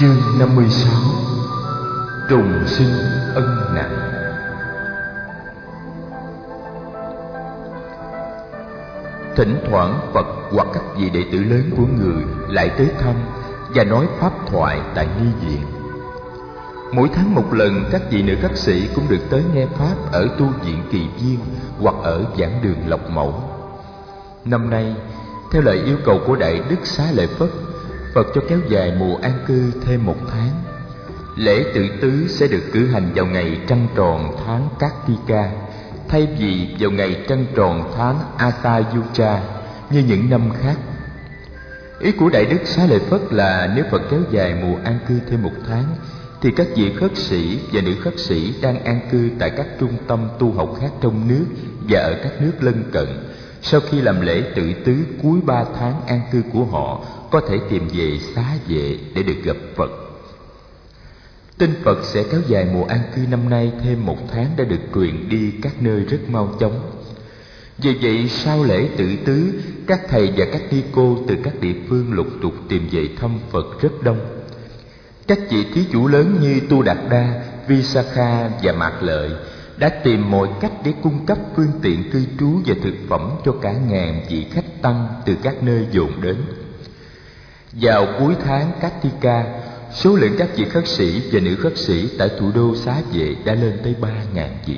Chương 56. Trùng sinh ân nặng. Thỉnh thoảng Phật hoặc các vị đệ tử lớn của người lại tới thăm và nói pháp thoại tại ni viện. Mỗi tháng một lần, các vị nữ khất sĩ cũng được tới nghe pháp ở tu viện Kỳ Viên hoặc ở giảng đường Lộc Mẫu. Năm nay, theo lời yêu cầu của Đại Đức Xá Lợi Phất, Phật cho kéo dài mùa an cư thêm một tháng. Lễ tự tứ sẽ được cử hành vào ngày trăng tròn tháng Kartika, thay vì vào ngày trăng tròn tháng Asayuja như những năm khác. Ý của Đại Đức Xá Lợi Phất là nếu Phật kéo dài mùa an cư thêm một tháng, thì các vị khất sĩ và nữ khất sĩ đang an cư tại các trung tâm tu học khác trong nước và ở các nước lân cận, sau khi làm lễ tự tứ cuối 3 tháng an cư của họ, có thể tìm về xá vệ để được gặp Phật. Tin Phật sẽ kéo dài mùa an cư năm nay thêm một tháng đã được truyền đi các nơi rất mau chóng. Vì vậy, sau lễ tự tứ, các thầy và các ni cô từ các địa phương lục tục tìm về thăm Phật rất đông. Các vị thí chủ lớn như Tu Đạt Đa, Visakha và Mạc Lợi đã tìm mọi cách để cung cấp phương tiện cư trú và thực phẩm cho cả ngàn vị khách tăng từ các nơi dồn đến. Vào cuối tháng Kartika, số lượng các vị khất sĩ và nữ khất sĩ tại thủ đô Xá Vệ đã lên tới 3.000 vị.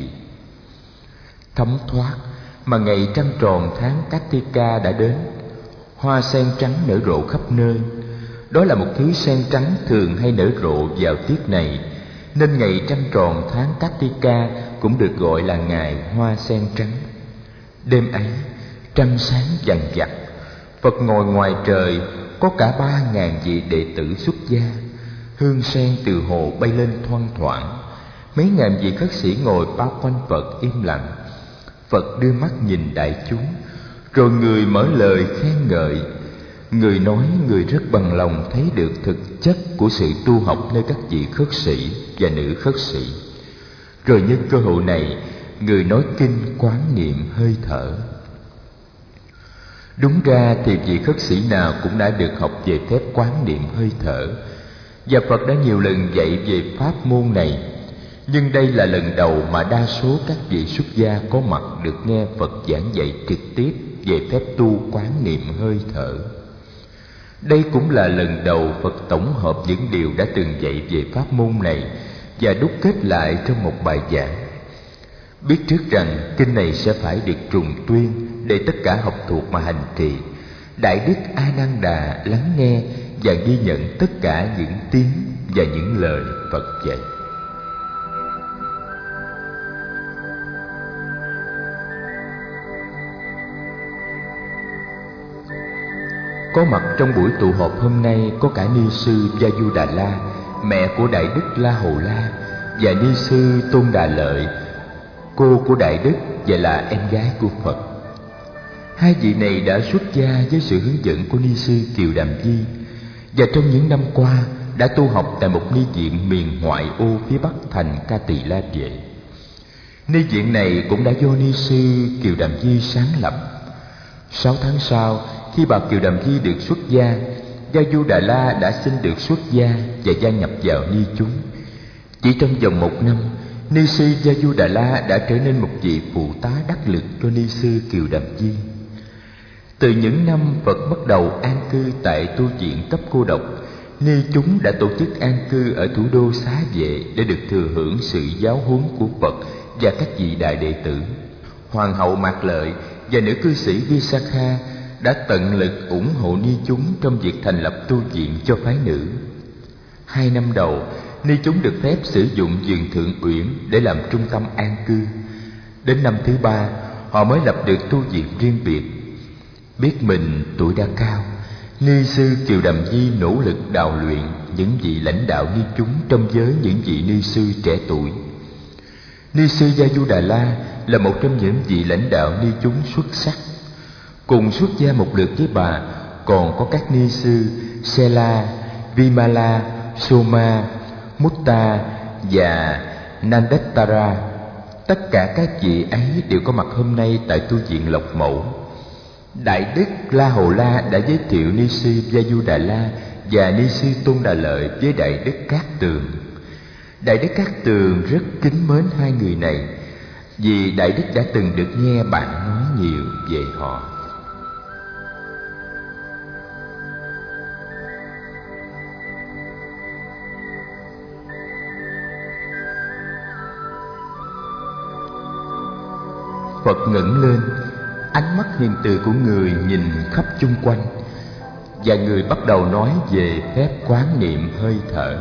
Thấm thoát mà ngày trăng tròn tháng Kartika đã đến, hoa sen trắng nở rộ khắp nơi. Đó là một thứ sen trắng thường hay nở rộ vào tiết này, nên ngày trăng tròn tháng Kartika cũng được gọi là ngày hoa sen trắng. Đêm ấy, trăng sáng vằng vặc, Phật ngồi ngoài trời, có cả 3.000 vị đệ tử xuất gia. Hương sen từ hồ bay lên thoang thoảng. Mấy ngàn vị khất sĩ ngồi bao quanh Phật im lặng. Phật đưa mắt nhìn đại chúng, rồi người mở lời khen ngợi. Người nói người rất bằng lòng thấy được thực chất của sự tu học nơi các vị khất sĩ và nữ khất sĩ. Rồi nhân cơ hội này, người nói kinh quán niệm hơi thở. Đúng ra thì vị khất sĩ nào cũng đã được học về phép quán niệm hơi thở, và Phật đã nhiều lần dạy về pháp môn này. Nhưng đây là lần đầu mà đa số các vị xuất gia có mặt được nghe Phật giảng dạy trực tiếp về phép tu quán niệm hơi thở. Đây cũng là lần đầu Phật tổng hợp những điều đã từng dạy về pháp môn này và đúc kết lại trong một bài giảng. Biết trước rằng kinh này sẽ phải được trùng tuyên để tất cả học thuộc mà hành trì, Đại Đức A Nan Đà lắng nghe và ghi nhận tất cả những tiếng và những lời Phật dạy. Có mặt trong buổi tụ họp hôm nay có cả ni sư Gia-du Đà La, mẹ của Đại Đức La Hầu La, và ni sư Tôn Đà Lợi, cô của Đại Đức và là em gái của Phật. Hai vị này đã xuất gia với sự hướng dẫn của ni sư Kiều Đàm Di, và trong những năm qua đã tu học tại một ni viện miền ngoại ô phía bắc thành Ca Tỳ La Vệ. Ni viện này cũng đã do ni sư Kiều Đàm Di sáng lập. 6 tháng sau, khi bà Kiều Đàm Di được xuất gia, Gia-du Đà La đã xin được xuất gia và gia nhập vào ni chúng. Chỉ trong vòng 1 năm, ni sư Gia-du Đà La đã trở nên một vị phụ tá đắc lực cho ni sư Kiều Đàm Di. Từ những năm Phật bắt đầu an cư tại tu viện cấp cô độc, ni chúng đã tổ chức an cư ở thủ đô Xá Vệ để được thừa hưởng sự giáo huấn của Phật và các vị đại đệ tử. Hoàng hậu Mạc Lợi và nữ cư sĩ Visakha đã tận lực ủng hộ ni chúng trong việc thành lập tu viện cho phái nữ. 2 năm đầu, ni chúng được phép sử dụng vườn Thượng Uyển để làm trung tâm an cư. Đến năm thứ 3, họ mới lập được tu viện riêng biệt. Biết mình tuổi đã cao, ni sư Kiều Đàm Di nỗ lực đào luyện những vị lãnh đạo ni chúng trong giới những vị ni sư trẻ tuổi. Ni sư Gia-du Đà La là một trong những vị lãnh đạo ni chúng xuất sắc. Cùng xuất gia một lượt với bà còn có các ni sư Sela, Vimala, Soma, Mutta và Nandattara. Tất cả các vị ấy đều có mặt hôm nay tại tu viện Lộc Mẫu. Đại Đức La Hầu La đã giới thiệu ni sư Gia-du Đà La và ni sư Tôn Đà Lợi với Đại Đức Cát Tường. Đại Đức Cát Tường rất kính mến hai người này, vì Đại Đức đã từng được nghe bạn nói nhiều về họ. Phật ngẩng lên, ánh mắt hiền từ của người nhìn khắp chung quanh, và người bắt đầu nói về phép quán niệm hơi thở.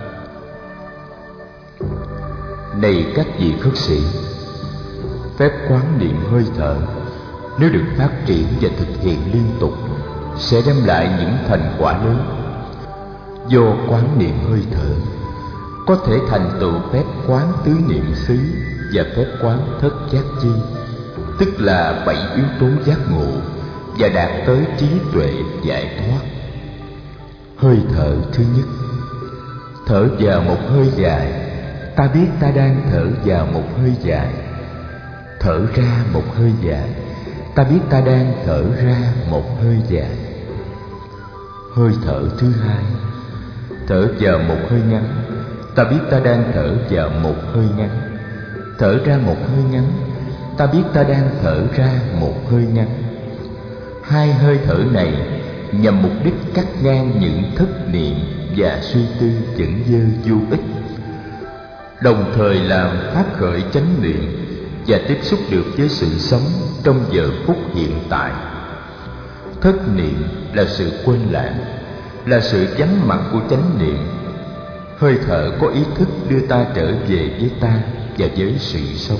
Này các vị khất sĩ, phép quán niệm hơi thở nếu được phát triển và thực hiện liên tục sẽ đem lại những thành quả lớn. Do quán niệm hơi thở có thể thành tựu phép quán tứ niệm xứ và phép quán thất giác chi, tức là 7 yếu tố giác ngộ, và đạt tới trí tuệ giải thoát. Hơi thở thứ nhất, thở vào một hơi dài, ta biết ta đang thở vào một hơi dài. Thở ra một hơi dài, ta biết ta đang thở ra một hơi dài. Hơi thở thứ hai, thở vào một hơi ngắn, ta biết ta đang thở vào một hơi ngắn. Thở ra một hơi ngắn, ta biết ta đang thở ra một hơi ngắn. Hai hơi thở này nhằm mục đích cắt ngang những thất niệm và suy tư chẩn vơ vô ích, đồng thời làm phát khởi chánh niệm và tiếp xúc được với sự sống trong giờ phút hiện tại. Thất niệm là sự quên lãng, là sự vắng mặt của chánh niệm. Hơi thở có ý thức đưa ta trở về với ta và với sự sống.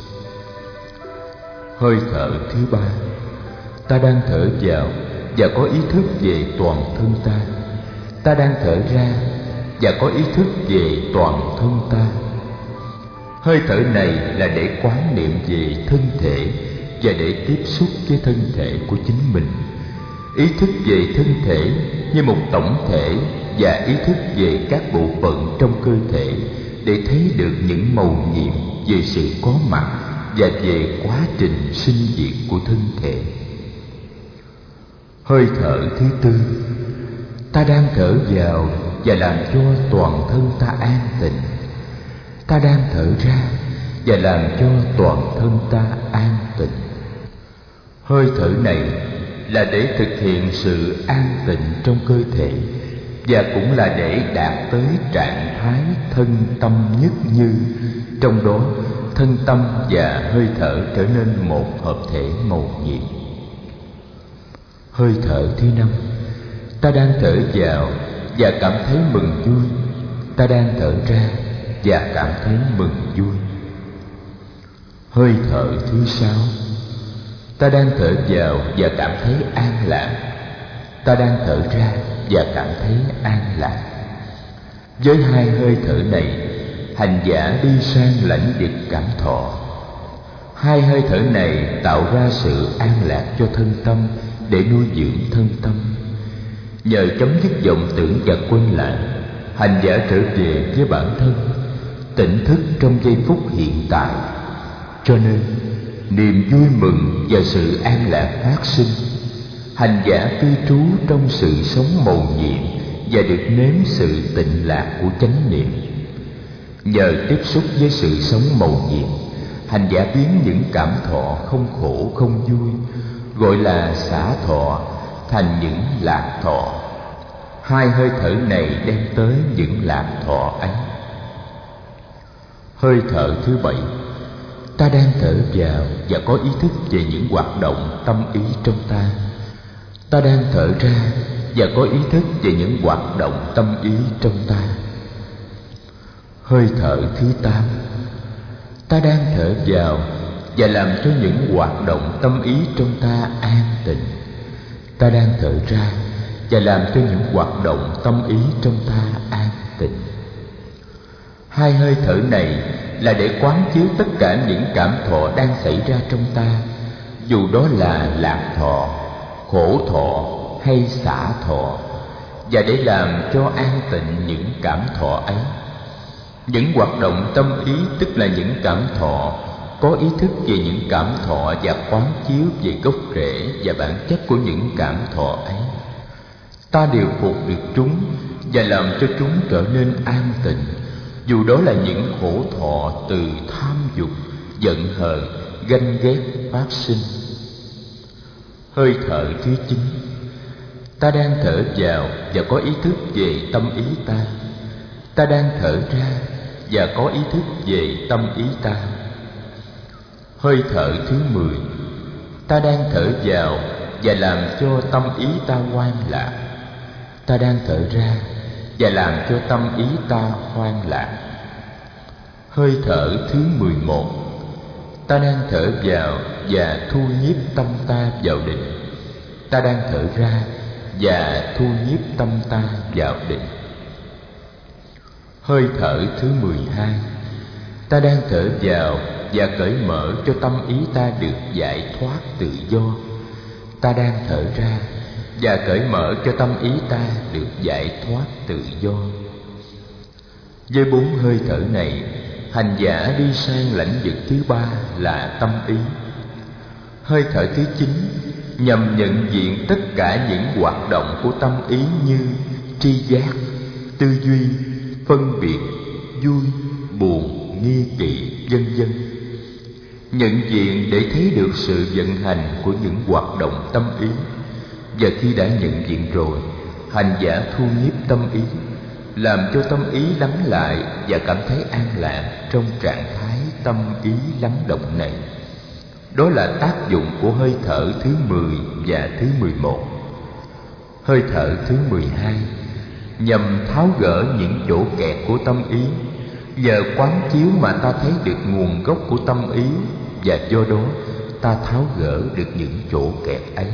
Hơi thở thứ ba, ta đang thở vào và có ý thức về toàn thân ta. Ta đang thở ra và có ý thức về toàn thân ta. Hơi thở này là để quán niệm về thân thể và để tiếp xúc với thân thể của chính mình. Ý thức về thân thể như một tổng thể và ý thức về các bộ phận trong cơ thể để thấy được những mầu nhiệm về sự có mặt và về quá trình sinh diệt của thân thể. Hơi thở thứ tư, ta đang thở vào và làm cho toàn thân ta an tịnh. Ta đang thở ra và làm cho toàn thân ta an tịnh. Hơi thở này là để thực hiện sự an tịnh trong cơ thể, và cũng là để đạt tới trạng thái thân tâm nhất như, trong đó thân tâm và hơi thở trở nên một hợp thể mầu nhiệm. Hơi thở thứ năm, ta đang thở vào và cảm thấy mừng vui. Ta đang thở ra và cảm thấy mừng vui. Hơi thở thứ sáu, ta đang thở vào và cảm thấy an lạc. Ta đang thở ra và cảm thấy an lạc. Với hai hơi thở này, hành giả đi sang lãnh vực cảm thọ. Hai hơi thở này tạo ra sự an lạc cho thân tâm để nuôi dưỡng thân tâm. Nhờ chấm dứt vọng tưởng và quên lãng, hành giả trở về với bản thân, tỉnh thức trong giây phút hiện tại. Cho nên niềm vui mừng và sự an lạc phát sinh. Hành giả cư trú trong sự sống mầu nhiệm và được nếm sự tịnh lạc của chánh niệm. Nhờ tiếp xúc với sự sống mầu nhiệm, hành giả biến những cảm thọ không khổ không vui, gọi là xả thọ, thành những lạc thọ. Hai hơi thở này đem tới những lạc thọ ấy. Hơi thở thứ bảy, ta đang thở vào và có ý thức về những hoạt động tâm ý trong ta. Ta đang thở ra và có ý thức về những hoạt động tâm ý trong ta. Hơi thở thứ tám, ta đang thở vào và làm cho những hoạt động tâm ý trong ta an tịnh. Ta đang thở ra và làm cho những hoạt động tâm ý trong ta an tịnh. Hai hơi thở này là để quán chiếu tất cả những cảm thọ đang xảy ra trong ta, dù đó là lạc thọ, khổ thọ hay xả thọ, và để làm cho an tịnh những cảm thọ ấy. Những hoạt động tâm ý tức là những cảm thọ, có ý thức về những cảm thọ và quán chiếu về gốc rễ và bản chất của những cảm thọ ấy. Ta điều phục được chúng và làm cho chúng trở nên an tịnh, dù đó là những khổ thọ từ tham dục, giận hờn, ganh ghét phát sinh. Hơi thở thứ 9. Ta đang thở vào và có ý thức về tâm ý ta. Ta đang thở ra và có ý thức về tâm ý ta. Hơi thở thứ 10. Ta đang thở vào và làm cho tâm ý ta hoan lạc. Ta đang thở ra và làm cho tâm ý ta hoan lạc. Hơi thở thứ 11. Ta đang thở vào và thu nhiếp tâm ta vào định. Ta đang thở ra và thu nhiếp tâm ta vào định. Hơi thở thứ 12. Ta đang thở vào và cởi mở cho tâm ý ta được giải thoát tự do. Ta đang thở ra và cởi mở cho tâm ý ta được giải thoát tự do. Với 4 hơi thở này, hành giả đi sang lãnh vực thứ 3 là tâm ý. Hơi thở thứ 9 nhằm nhận diện tất cả những hoạt động của tâm ý như tri giác, tư duy, phân biệt, vui, buồn, nghi kỵ, vân vân. Nhận diện để thấy được sự vận hành của những hoạt động tâm ý. Và khi đã nhận diện rồi, hành giả thu nhiếp tâm ý, làm cho tâm ý lắng lại và cảm thấy an lạc trong trạng thái tâm ý lắng động này. Đó là tác dụng của hơi thở thứ 10 và thứ 11. Hơi thở thứ 12 nhằm tháo gỡ những chỗ kẹt của tâm ý. Nhờ quán chiếu mà ta thấy được nguồn gốc của tâm ý, và do đó ta tháo gỡ được những chỗ kẹt ấy.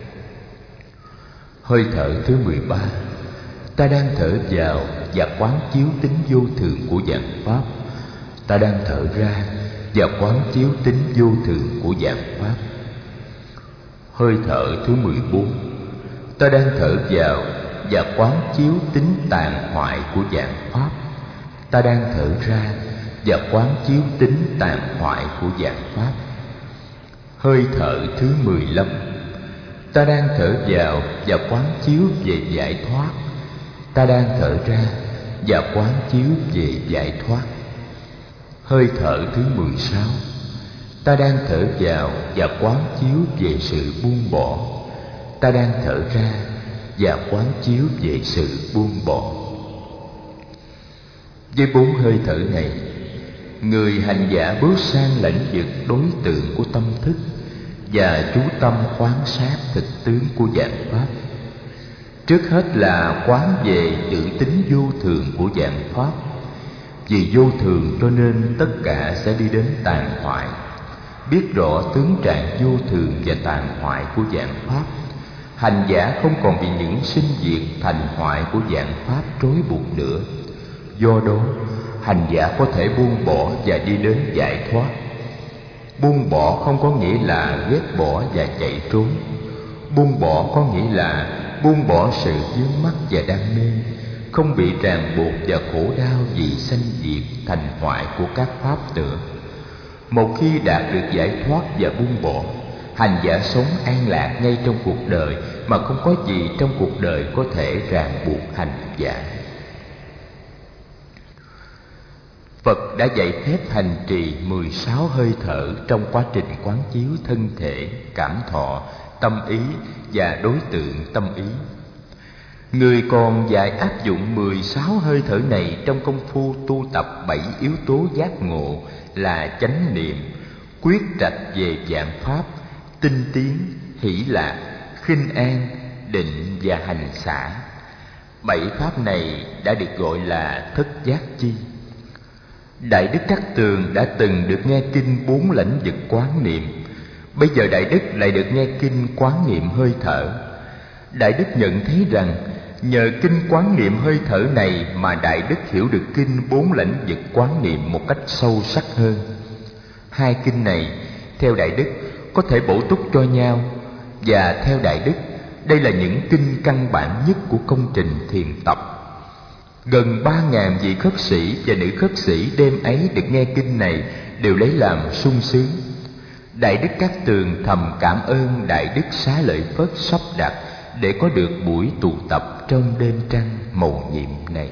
Hơi thở thứ 13. Ta đang thở vào và quán chiếu tính vô thường của vạn pháp. Ta đang thở ra và quán chiếu tính vô thường của vạn pháp. Hơi thở thứ 14. Ta đang thở vào và quán chiếu tính tàn hoại của vạn pháp. Ta đang thở ra và quán chiếu tính tàn hoại của vạn pháp. Hơi thở thứ 15. Ta đang thở vào và quán chiếu về giải thoát. Ta đang thở ra và quán chiếu về giải thoát. Hơi thở thứ 16. Ta đang thở vào và quán chiếu về sự buông bỏ. Ta đang thở ra và quán chiếu về sự buông bỏ. Với 4 hơi thở này, người hành giả bước sang lãnh vực đối tượng của tâm thức và chú tâm quan sát thực tướng của vạn pháp. Trước hết là quán về tự tính vô thường của vạn pháp. Vì vô thường cho nên tất cả sẽ đi đến tàn hoại. Biết rõ tướng trạng vô thường và tàn hoại của vạn pháp, hành giả không còn bị những sinh diệt thành hoại của vạn pháp trói buộc nữa. Do đó, hành giả có thể buông bỏ và đi đến giải thoát. Buông bỏ không có nghĩa là ghét bỏ và chạy trốn. Buông bỏ có nghĩa là buông bỏ sự vướng mắc và đam mê, không bị ràng buộc và khổ đau vì sanh diệt thành hoại của các pháp nữa. Một khi đạt được giải thoát và buông bỏ, hành giả sống an lạc ngay trong cuộc đời mà không có gì trong cuộc đời có thể ràng buộc hành giả. Phật đã dạy phép hành trì 16 hơi thở trong quá trình quán chiếu thân thể, cảm thọ, tâm ý và đối tượng tâm ý. Người còn dạy áp dụng 16 hơi thở này trong công phu tu tập 7 yếu tố giác ngộ là chánh niệm, quyết trạch về vạn pháp, tinh tiến, hỷ lạc, khinh an, định và hành xả. 7 pháp này đã được gọi là thất giác chi. Đại Đức Cát Tường đã từng được nghe kinh 4 lãnh vực quán niệm. Bây giờ Đại Đức lại được nghe kinh quán niệm hơi thở. Đại Đức nhận thấy rằng nhờ kinh quán niệm hơi thở này mà Đại Đức hiểu được kinh 4 lãnh vực quán niệm một cách sâu sắc hơn. Hai kinh này, theo Đại Đức, có thể bổ túc cho nhau, và theo Đại Đức, đây là những kinh căn bản nhất của công trình thiền tập. Gần 3.000 vị khất sĩ và nữ khất sĩ đêm ấy được nghe kinh này đều lấy làm sung sướng. Đại Đức Cát Tường thầm cảm ơn Đại Đức Xá Lợi Phất sắp đặt để có được buổi tụ tập trong đêm trăng mầu nhiệm này.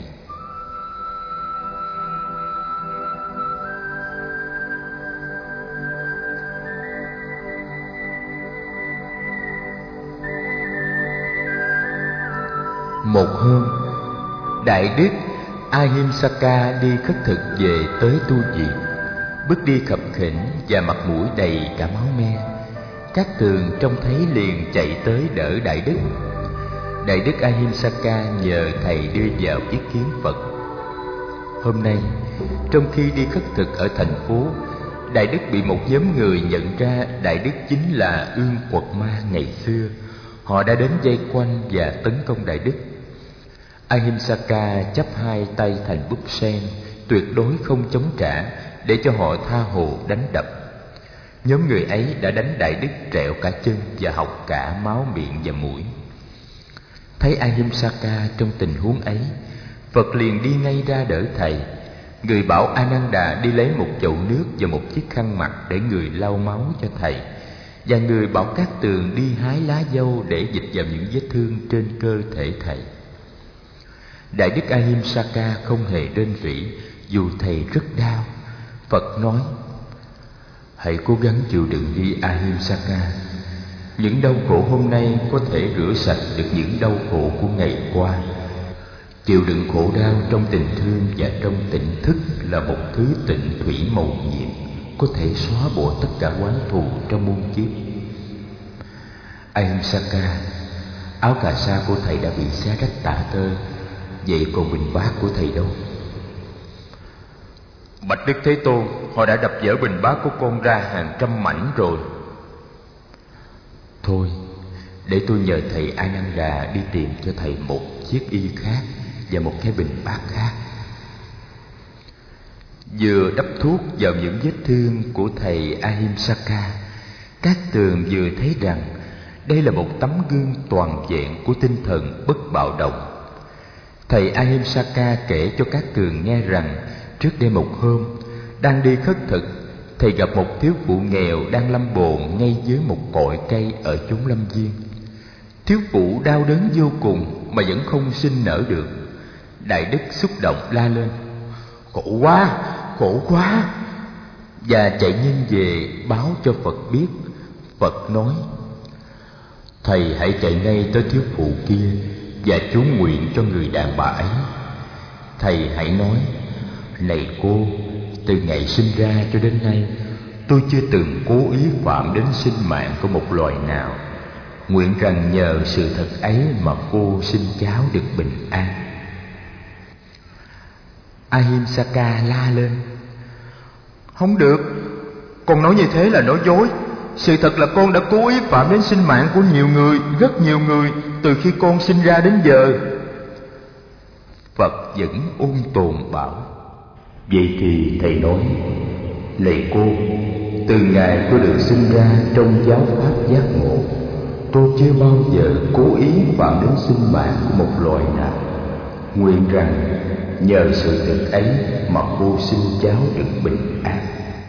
Một hôm, Đại Đức Ahimsaka đi khất thực về tới tu viện. Bước đi khập khiễng và mặt mũi đầy cả máu me. Các tường trông thấy liền chạy tới đỡ Đại Đức. Đại Đức Ahimsaka nhờ thầy đưa vào ý kiến Phật. Hôm nay, trong khi đi khất thực ở thành phố, Đại Đức bị một nhóm người nhận ra Đại Đức chính là Ương Quật Ma ngày xưa. Họ đã đến vây quanh và tấn công Đại Đức. Ahimsaka chắp hai tay thành búp sen, tuyệt đối không chống trả, để cho họ tha hồ đánh đập. Nhóm người ấy đã đánh Đại Đức trẹo cả chân và hộc cả máu miệng và mũi. Thấy Ahimsaka trong tình huống ấy, Phật liền đi ngay ra đỡ thầy. Người bảo Ananda đi lấy một chậu nước và một chiếc khăn mặt để người lau máu cho thầy, và người bảo Cát Tường đi hái lá dâu để dịch vào những vết thương trên cơ thể thầy. Đại Đức Ahimsaka không hề rên rỉ, dù thầy rất đau. Phật nói: hãy cố gắng chịu đựng đi Ahimsaka. Những đau khổ hôm nay có thể rửa sạch được những đau khổ của ngày qua. Chịu đựng khổ đau trong tình thương và trong tỉnh thức là một thứ tịnh thủy mầu nhiệm, có thể xóa bỏ tất cả oán thù trong muôn kiếp. Ahimsaka, áo cà sa của thầy đã bị xé rách tả tơi, vậy còn bình bát của thầy đâu? Bạch Đức Thế Tôn, họ đã đập vỡ bình bát của con ra hàng trăm mảnh rồi. Thôi, để tôi nhờ thầy Ananda đi tìm cho thầy một chiếc y khác và một cái bình bát khác. Vừa đắp thuốc vào những vết thương của thầy Ahimsaka, Cát Tường vừa thấy rằng đây là một tấm gương toàn vẹn của tinh thần bất bạo động. Thầy Ahimsaka kể cho Cát Tường nghe rằng trước đây một hôm, đang đi khất thực, thầy gặp một thiếu phụ nghèo đang lâm bồn ngay dưới một cội cây ở chốn lâm viên. Thiếu phụ đau đớn vô cùng mà vẫn không sinh nở được. Đại Đức xúc động la lên: khổ quá, khổ quá! Và chạy nhanh về báo cho Phật biết. Phật nói: thầy hãy chạy ngay tới thiếu phụ kia và chú nguyện cho người đàn bà ấy. Thầy hãy nói: này cô, từ ngày sinh ra cho đến nay, tôi chưa từng cố ý phạm đến sinh mạng của một loài nào. Nguyện rằng nhờ sự thật ấy mà cô sinh cháu được bình an. Ahimsaka la lên: không được, con nói như thế là nói dối. Sự thật là con đã cố ý phạm đến sinh mạng của nhiều người, rất nhiều người, từ khi con sinh ra đến giờ. Phật vẫn ôn tồn bảo: vậy thì thầy nói: này cô, từ ngày tôi được sinh ra trong giáo pháp giác ngộ, tôi chưa bao giờ cố ý phạm đến sinh mạng của một loài nào. Nguyện rằng nhờ sự thật ấy mà cô sinh cháu được bình an.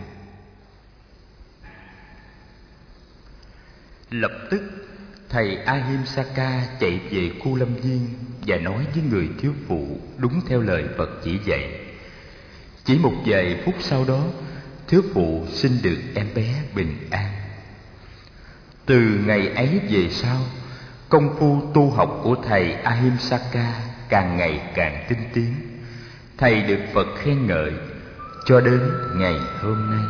Lập tức thầy Ahimsaka chạy về khu lâm viên và nói với người thiếu phụ đúng theo lời Phật chỉ dạy. Chỉ một vài phút sau đó, thiếu phụ sinh được em bé bình an. Từ ngày ấy về sau, công phu tu học của thầy Ahimsaka càng ngày càng tinh tiến. Thầy được Phật khen ngợi cho đến ngày hôm nay.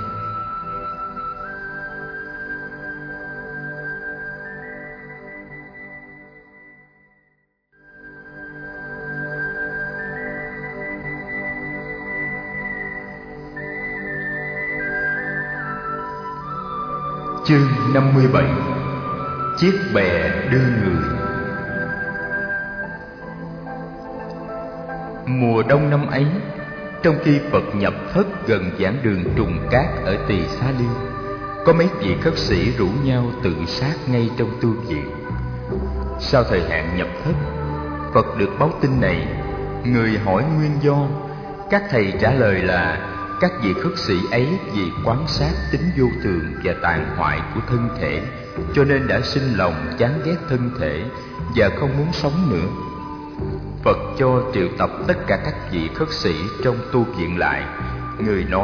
Chương 57: chiếc bè đưa người. Mùa đông năm ấy, trong khi Phật nhập thất gần giảng đường Trùng Cát ở Tỳ Xá Liên, có mấy vị khất sĩ rủ nhau tự sát ngay trong tu viện. Sau thời hạn nhập thất, Phật được báo tin này. Người hỏi nguyên do, các thầy trả lời là các vị khất sĩ ấy vì quán sát tính vô thường và tàn hoại của thân thể, cho nên đã sinh lòng chán ghét thân thể và không muốn sống nữa. Phật cho triệu tập tất cả các vị khất sĩ trong tu viện lại. Người nói: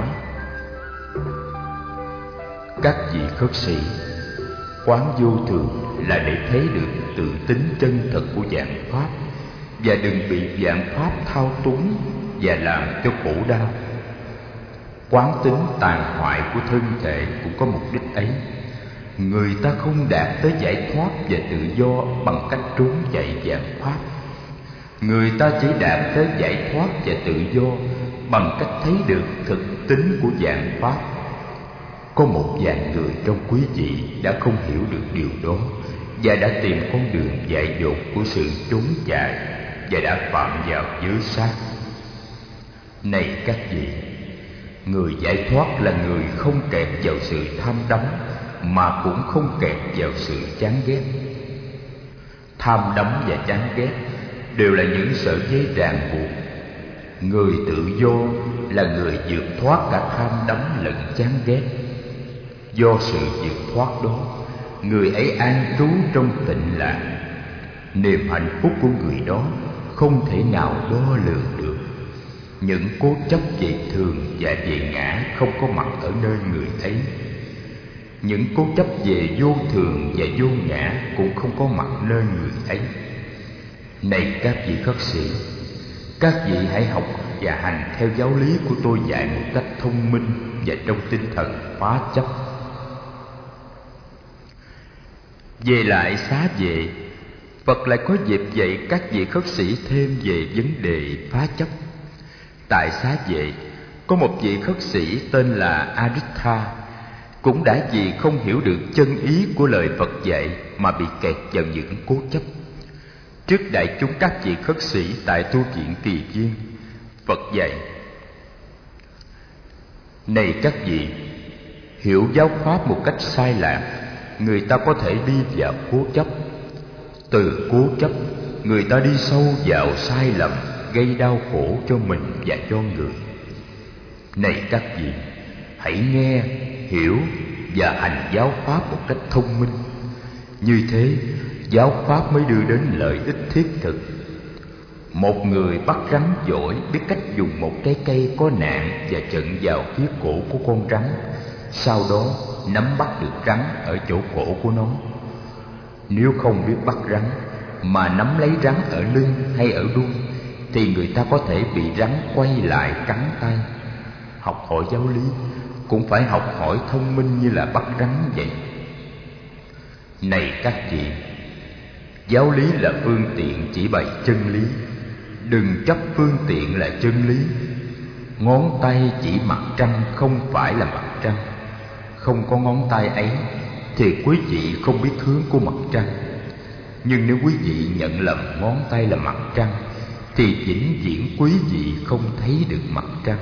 các vị khất sĩ, quán vô thường là để thấy được tự tính chân thật của vạn pháp, và đừng bị vạn pháp thao túng và làm cho khổ đau. Quán tính tàn hoại của thân thể cũng có mục đích ấy. Người ta không đạt tới giải thoát và tự do bằng cách trốn chạy vạn pháp. Người ta chỉ đạt tới giải thoát và tự do bằng cách thấy được thực tính của vạn pháp. Có một vài người trong quý vị đã không hiểu được điều đó và đã tìm con đường dại dột của sự trốn chạy và đã phạm vào giới sát. Này các vị, người giải thoát là người không kẹt vào sự tham đắm, mà cũng không kẹt vào sự chán ghét. Tham đắm và chán ghét đều là những sợi dây ràng buộc. Người tự do là người vượt thoát cả tham đắm lẫn chán ghét. Do sự vượt thoát đó, người ấy an trú trong tịnh lạc. Niềm hạnh phúc của người đó không thể nào đo lường được. Những cố chấp về thường và về ngã không có mặt ở nơi người ấy. Những cố chấp về vô thường và vô ngã cũng không có mặt nơi người ấy. Này các vị khất sĩ, các vị hãy học và hành theo giáo lý của tôi dạy một cách thông minh và trong tinh thần phá chấp. Về lại xá vệ, Phật lại có dịp dạy các vị khất sĩ thêm về vấn đề phá chấp. Tại xá vệ, có một vị khất sĩ tên là Aditha, cũng đã vì không hiểu được chân ý của lời Phật dạy mà bị kẹt vào những cố chấp. Trước đại chúng các vị khất sĩ tại tu viện Tỳ Viên, Phật dạy: này các vị, hiểu giáo pháp một cách sai lạc, người ta có thể đi vào cố chấp. Từ cố chấp, người ta đi sâu vào sai lầm, gây đau khổ cho mình và cho người. Này các vị, hãy nghe, hiểu và hành giáo pháp một cách thông minh. Như thế, giáo pháp mới đưa đến lợi ích thiết thực. Một người bắt rắn giỏi biết cách dùng một cái cây có nạn và chận vào phía cổ của con rắn, sau đó nắm bắt được rắn ở chỗ cổ của nó. Nếu không biết bắt rắn mà nắm lấy rắn ở lưng hay ở đuôi, thì người ta có thể bị rắn quay lại cắn tay. Học hỏi giáo lý cũng phải học hỏi thông minh như là bắt rắn vậy. Này các vị, giáo lý là phương tiện chỉ bày chân lý, đừng chấp phương tiện là chân lý. Ngón tay chỉ mặt trăng không phải là mặt trăng. Không có ngón tay ấy thì quý vị không biết hướng của mặt trăng. Nhưng nếu quý vị nhận lầm ngón tay là mặt trăng thì vĩnh viễn quý vị không thấy được mặt trăng.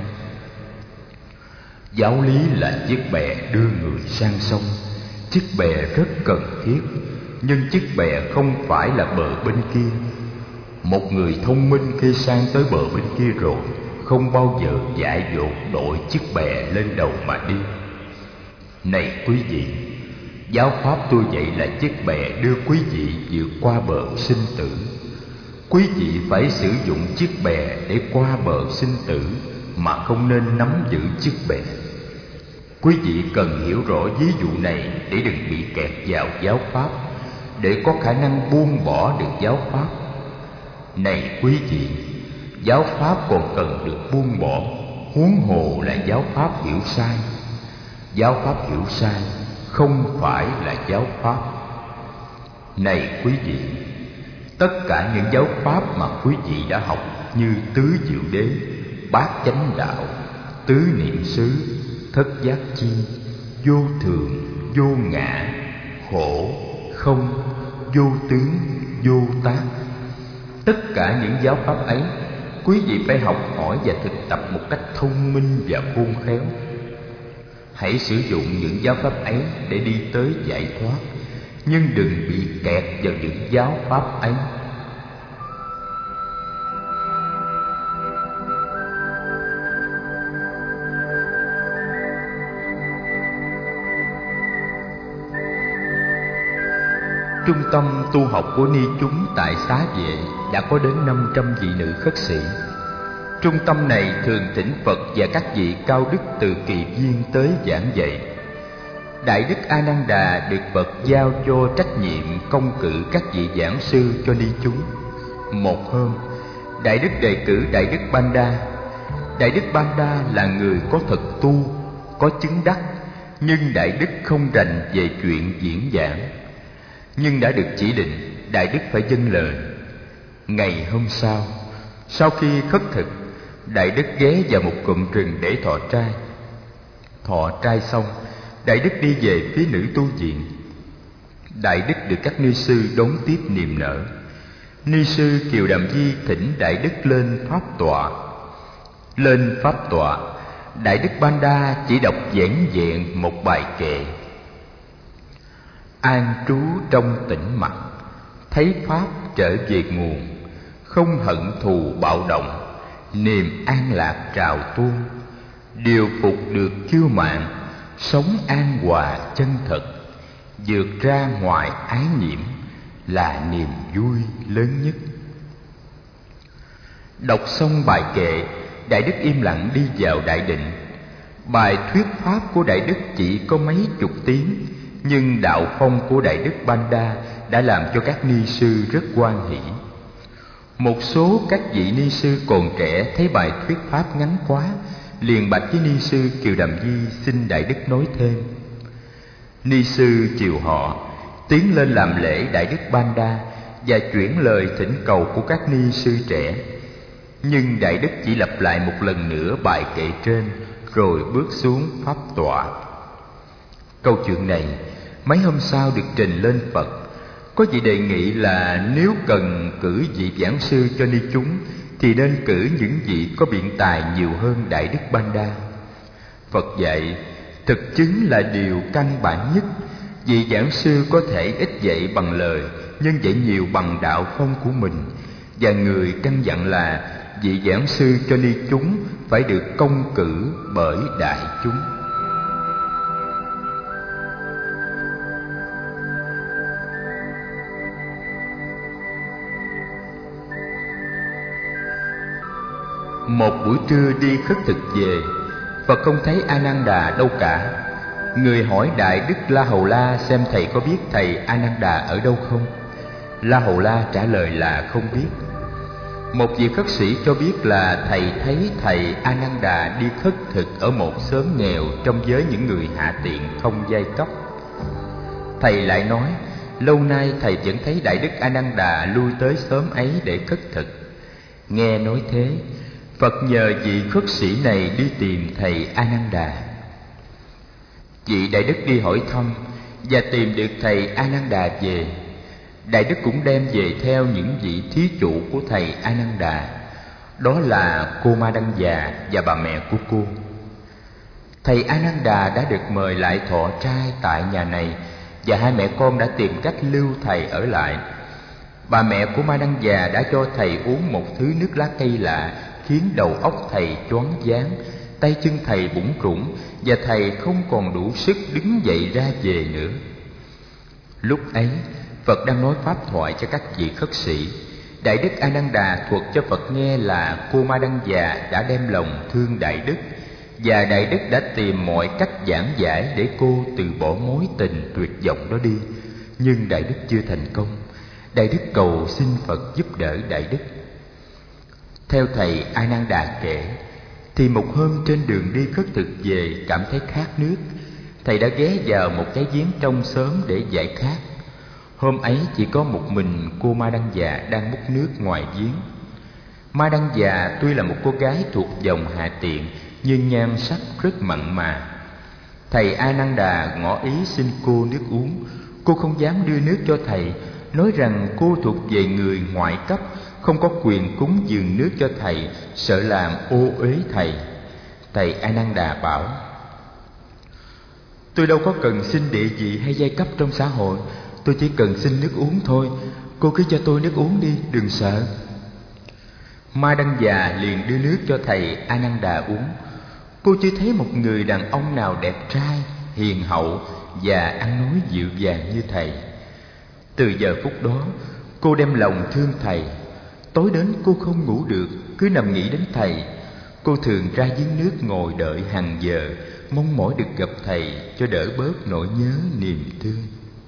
Giáo lý là chiếc bè đưa người sang sông. Chiếc bè rất cần thiết, nhưng chiếc bè không phải là bờ bên kia. Một người thông minh khi sang tới bờ bên kia rồi, không bao giờ dại dột đội chiếc bè lên đầu mà đi. Này quý vị, giáo pháp tôi dạy là chiếc bè đưa quý vị vượt qua bờ sinh tử. Quý vị phải sử dụng chiếc bè để qua bờ sinh tử, mà không nên nắm giữ chiếc bè. Quý vị cần hiểu rõ ví dụ này để đừng bị kẹt vào giáo pháp, để có khả năng buông bỏ được giáo pháp. Này quý vị, giáo pháp còn cần được buông bỏ, huống hồ là giáo pháp hiểu sai. Giáo pháp hiểu sai không phải là giáo pháp. Này quý vị, tất cả những giáo pháp mà quý vị đã học như tứ diệu đế, bát chánh đạo, tứ niệm xứ, thất giác chi, vô thường, vô ngã, khổ, không, vô tướng, vô tác, tất cả những giáo pháp ấy quý vị phải học hỏi và thực tập một cách thông minh và khôn khéo. Hãy sử dụng những giáo pháp ấy để đi tới giải thoát, nhưng đừng bị kẹt vào những giáo pháp ấy. Trung tâm tu học của ni chúng tại Xá Vệ đã có đến 500 vị nữ khất sĩ. Trung tâm này thường thỉnh Phật và các vị cao đức từ kỳ viên tới giảng dạy. Đại đức A Nan Đà được Phật giao cho trách nhiệm công cử các vị giảng sư cho ni chúng. Một hôm, Đại đức đề cử Đại đức Banda. Đại đức Banda là người có thực tu, có chứng đắc, nhưng Đại đức không rành về chuyện diễn giảng. Nhưng đã được chỉ định, Đại đức phải vâng lời. Ngày hôm sau khi khất thực, Đại đức ghé vào một cụm rừng để thọ trai. Thọ trai xong, Đại đức đi về phía nữ tu viện. Đại đức được các ni sư đón tiếp niềm nở. Ni sư Kiều Đàm Di thỉnh Đại đức lên pháp tọa. Lên pháp tọa, Đại đức Banda chỉ đọc vẻn vẹn một bài kệ: an trú trong tĩnh mặc, thấy pháp trở về nguồn, không hận thù bạo động, niềm an lạc trào tuôn, điều phục được kiêu mạn, sống an hòa chân thật, vượt ra ngoài ái nhiễm là niềm vui lớn nhất. Đọc xong bài kệ, Đại đức im lặng đi vào đại định. Bài thuyết pháp của Đại đức chỉ có mấy chục tiếng, nhưng đạo phong của Đại đức Banda đã làm cho các ni sư rất hoan hỷ. Một số các vị ni sư còn trẻ thấy bài thuyết pháp ngắn quá, liền bạch với ni sư Kiều Đàm Di xin Đại đức nói thêm. Ni sư chiều họ tiến lên làm lễ Đại đức Banda và chuyển lời thỉnh cầu của các ni sư trẻ. Nhưng Đại đức chỉ lặp lại một lần nữa bài kệ trên, rồi bước xuống pháp tọa. Câu chuyện này mấy hôm sau được trình lên Phật. Có vị đề nghị là nếu cần cử vị giảng sư cho ni chúng thì nên cử những vị có biện tài nhiều hơn Đại đức Banda. Phật dạy thực chứng là điều căn bản nhất. Vị giảng sư có thể ít dạy bằng lời, nhưng dạy nhiều bằng đạo phong của mình. Và người căn dặn là vị giảng sư cho ni chúng phải được công cử bởi đại chúng. Một buổi trưa đi khất thực về, Phật không thấy A Nan Đà đâu cả. Người hỏi Đại đức La Hầu La xem thầy có biết thầy A Nan Đà ở đâu không. La Hầu La trả lời là không biết. Một vị khất sĩ cho biết là thầy thấy thầy A Nan Đà đi khất thực ở một xóm nghèo trong giới những người hạ tiện không giai cấp. Thầy lại nói lâu nay thầy vẫn thấy Đại đức A Nan Đà lui tới xóm ấy để khất thực. Nghe nói thế, Phật nhờ vị khất sĩ này đi tìm thầy A Nan Đà. Vị Đại đức đi hỏi thăm và tìm được thầy A Nan Đà về. Đại đức cũng đem về theo những vị thí chủ của thầy A Nan Đà, đó là cô Ma Đăng Già và bà mẹ của cô. Thầy A Nan Đà đã được mời lại thọ trai tại nhà này, và hai mẹ con đã tìm cách lưu thầy ở lại. Bà mẹ của Ma Đăng Già đã cho thầy uống một thứ nước lá cây lạ, khiến đầu óc thầy choáng váng, tay chân thầy bủn rủn, và thầy không còn đủ sức đứng dậy ra về nữa. Lúc ấy, Phật đang nói pháp thoại cho các vị khất sĩ. Đại đức A Nan Đà thuật cho Phật nghe là cô Ma Đăng Già đã đem lòng thương Đại đức, và Đại đức đã tìm mọi cách giảng giải để cô từ bỏ mối tình tuyệt vọng đó đi. Nhưng Đại đức chưa thành công. Đại đức cầu xin Phật giúp đỡ Đại đức. Theo thầy A Nan Đà kể, thì một hôm trên đường đi khất thực về cảm thấy khát nước. Thầy đã ghé vào một cái giếng trong xóm để giải khát. Hôm ấy chỉ có một mình cô Ma Đăng Già đang múc nước ngoài giếng. Ma Đăng Già tuy là một cô gái thuộc dòng hạ tiện, nhưng nhan sắc rất mặn mà. Thầy A Nan Đà ngỏ ý xin cô nước uống. Cô không dám đưa nước cho thầy, nói rằng cô thuộc về người ngoại cấp, không có quyền cúng dường nước cho thầy, sợ làm ô uế thầy. Thầy A Nan Đà bảo: tôi đâu có cần xin địa vị hay giai cấp trong xã hội, tôi chỉ cần xin nước uống thôi. Cô cứ cho tôi nước uống đi, đừng sợ. Ma Đăng Già liền đưa nước cho thầy A Nan Đà uống. Cô chưa thấy một người đàn ông nào đẹp trai, hiền hậu và ăn nói dịu dàng như thầy. Từ giờ phút đó, cô đem lòng thương thầy. Tối đến cô không ngủ được, cứ nằm nghĩ đến thầy. Cô thường ra giếng nước ngồi đợi hàng giờ, mong mỏi được gặp thầy cho đỡ bớt nỗi nhớ niềm thương.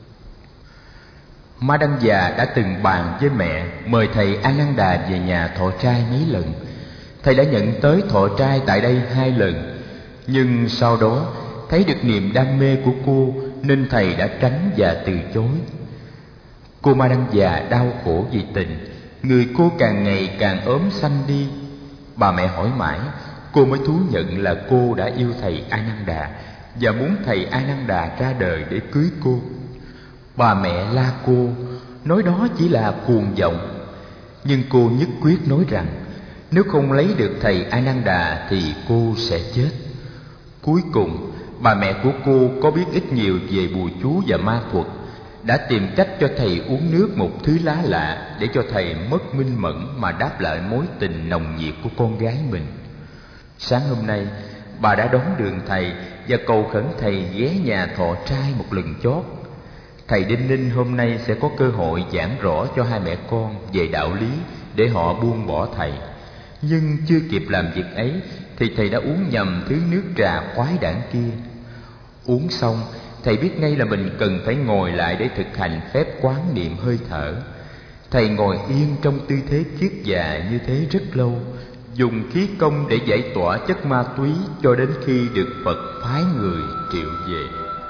Ma Đăng già đã từng bàn với mẹ mời thầy A Nan Đà về nhà thọ trai mấy lần. Thầy đã nhận tới thọ trai tại đây 2 lần, nhưng sau đó thấy được niềm đam mê của cô nên thầy đã tránh và từ chối. Cô Ma Đăng già đau khổ vì tình, người cô càng ngày càng ốm xanh đi. Bà mẹ hỏi mãi, cô mới thú nhận là cô đã yêu thầy A Nan Đà và muốn thầy A Nan Đà ra đời để cưới cô. Bà mẹ la cô, nói đó chỉ là cuồng vọng. Nhưng cô nhất quyết nói rằng nếu không lấy được thầy A Nan Đà thì cô sẽ chết. Cuối cùng, bà mẹ của cô có biết ít nhiều về bùa chú và ma thuật, đã tìm cách cho thầy uống nước một thứ lá lạ để cho thầy mất minh mẫn mà đáp lại mối tình nồng nhiệt của con gái mình. Sáng hôm nay, bà đã đón đường thầy và cầu khẩn thầy ghé nhà thọ trai một lần chót. Thầy Đinh Ninh hôm nay sẽ có cơ hội giảng rõ cho hai mẹ con về đạo lý để họ buông bỏ thầy. Nhưng chưa kịp làm việc ấy thì thầy đã uống nhầm thứ nước trà quái đản kia. Uống xong, thầy biết ngay là mình cần phải ngồi lại để thực hành phép quán niệm hơi thở. Thầy ngồi yên trong tư thế kiết già như thế rất lâu, dùng khí công để giải tỏa chất ma túy cho đến khi được Phật phái người triệu về.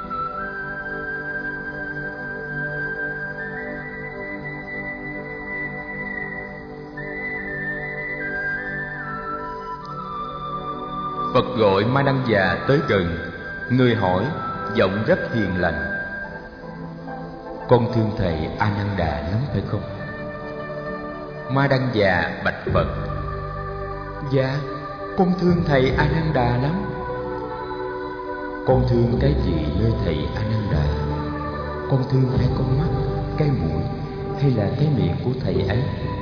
Phật gọi Ma Đăng già tới gần. Người hỏi, giọng rất hiền lành: con thương thầy A Nan Đà lắm phải không? Ma Đăng già bạch Phật: dạ, con thương thầy A Nan Đà lắm. Con thương cái gì nơi thầy A Nan Đà? Con thương hai con mắt, cái mũi hay là cái miệng của thầy ấy?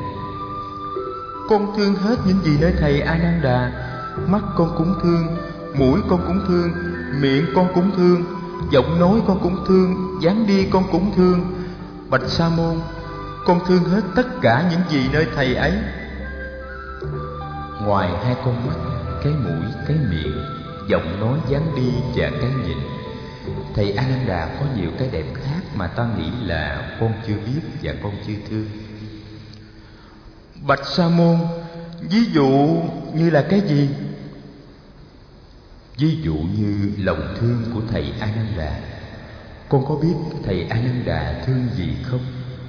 Con thương hết những gì nơi thầy A Nan Đà. Mắt con cũng thương, mũi con cũng thương, miệng con cũng thương, giọng nói con cũng thương, dáng đi con cũng thương. Bạch Sa môn, con thương hết tất cả những gì nơi thầy ấy. Ngoài hai con mắt, cái mũi, cái miệng, giọng nói, dáng đi và cái nhìn, thầy A Nan Đà có nhiều cái đẹp khác mà ta nghĩ là con chưa biết và con chưa thương. Bạch Sa môn, ví dụ như là cái gì? Ví dụ như lòng thương của thầy A Nan Đà. Con có biết thầy A Nan Đà thương gì không?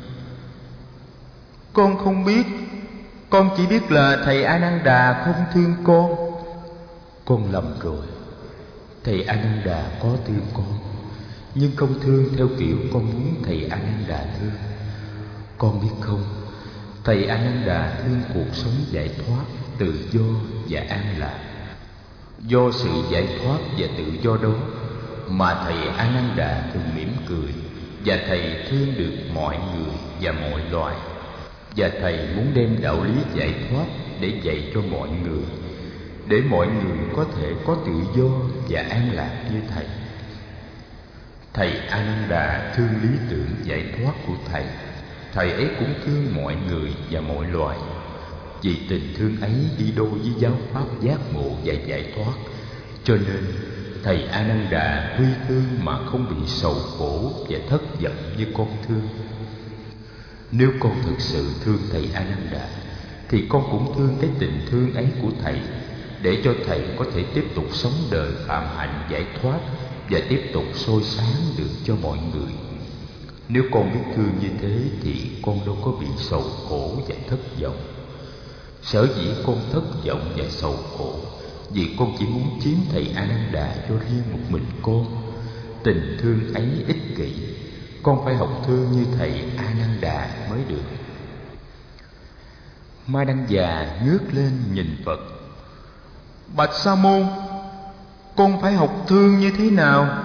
Con không biết. Con chỉ biết là thầy A Nan Đà không thương con. Con lầm rồi. Thầy A Nan Đà có thương con, nhưng không thương theo kiểu con muốn thầy A Nan Đà thương. Con biết không, thầy A Nan Đà thương cuộc sống giải thoát, tự do và an lạc. Do sự giải thoát và tự do đó mà thầy A Nan Đà thường mỉm cười, và thầy thương được mọi người và mọi loài. Và thầy muốn đem đạo lý giải thoát để dạy cho mọi người, để mọi người có thể có tự do và an lạc như thầy. Thầy A Nan Đà thương lý tưởng giải thoát của thầy. Thầy ấy cũng thương mọi người và mọi loài. Vì tình thương ấy đi đôi với giáo pháp giác ngộ và giải thoát, cho nên thầy A Nan Đà tuy thương mà không bị sầu khổ và thất vọng như con thương. Nếu con thực sự thương thầy A Nan Đà thì con cũng thương cái tình thương ấy của thầy, để cho thầy có thể tiếp tục sống đời phạm hạnh giải thoát và tiếp tục soi sáng được cho mọi người. Nếu con biết thương như thế thì con đâu có bị sầu khổ và thất vọng. Sở dĩ con thất vọng và sầu khổ vì con chỉ muốn chiếm thầy A Nan Đà cho riêng một mình con. Tình thương ấy ích kỷ, con phải học thương như thầy A Nan Đà mới được. Ma Đăng già ngước lên nhìn Phật: Bạch Sa môn, con phải học thương như thế nào?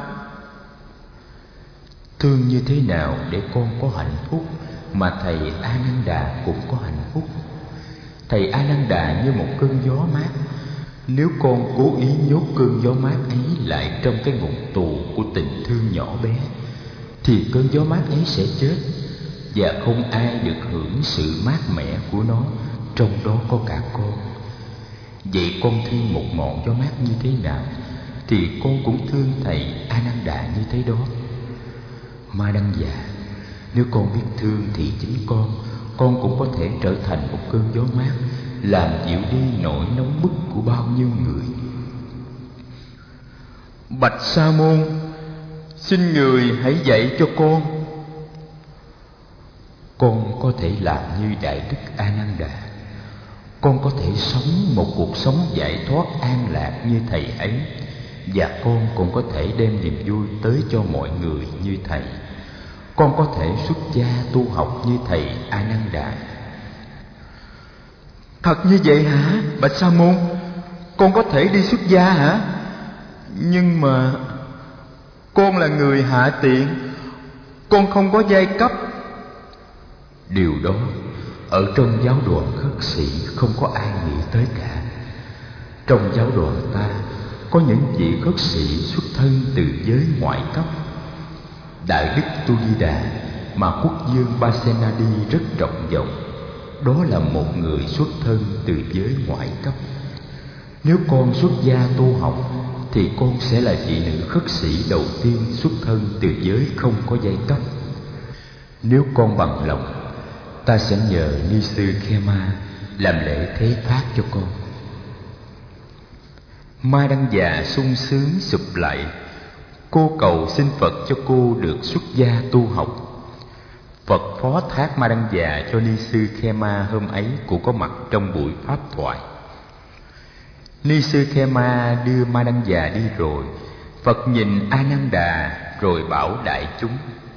Thương như thế nào để con có hạnh phúc mà thầy A Nan Đà cũng có hạnh phúc? Thầy A Nan Đà như một cơn gió mát. Nếu con cố ý nhốt cơn gió mát ấy lại trong cái ngục tù của tình thương nhỏ bé thì cơn gió mát ấy sẽ chết. và không ai được hưởng sự mát mẻ của nó, trong đó có cả con. Vậy con thương một ngọn gió mát như thế nào thì con cũng thương thầy Ananda như thế đó. Ma Đăng Già, nếu con biết thương thì chính con cũng có thể trở thành một cơn gió mát, làm dịu đi nỗi nóng bức của bao nhiêu người. Bạch Sa Môn, xin người hãy dạy cho con. Con có thể làm như Đại Đức Ananda. Con có thể sống một cuộc sống giải thoát an lạc như thầy ấy, và con cũng có thể đem niềm vui tới cho mọi người như thầy. Con có thể xuất gia tu học như thầy Ananda. Thật như vậy hả, Bạch Sa Môn? Con có thể đi xuất gia hả? Nhưng mà con là người hạ tiện, con không có giai cấp. Điều đó ở trong giáo đoàn khất sĩ không có ai nghĩ tới cả. Trong giáo đoàn ta có những vị khất sĩ xuất thân từ giới ngoại cấp. Đại Đức Tu Di Đà mà quốc vương Pasenadi rất trọng vọng, đó là một người xuất thân từ giới ngoại cấp. Nếu con xuất gia tu học thì con sẽ là vị nữ khất sĩ đầu tiên xuất thân từ giới không có giai cấp. Nếu con bằng lòng, ta sẽ nhờ Ni sư Khema làm lễ thế phát cho con. Ma Đăng Già sung sướng sụp lạy. Cô cầu xin Phật cho cô được xuất gia tu học. Phật phó thác Ma Đăng Già cho Ni sư Khema hôm ấy cũng có mặt trong buổi pháp thoại. Ni sư Khema đưa Ma Đăng Già đi rồi, Phật nhìn Ananda rồi bảo đại chúng: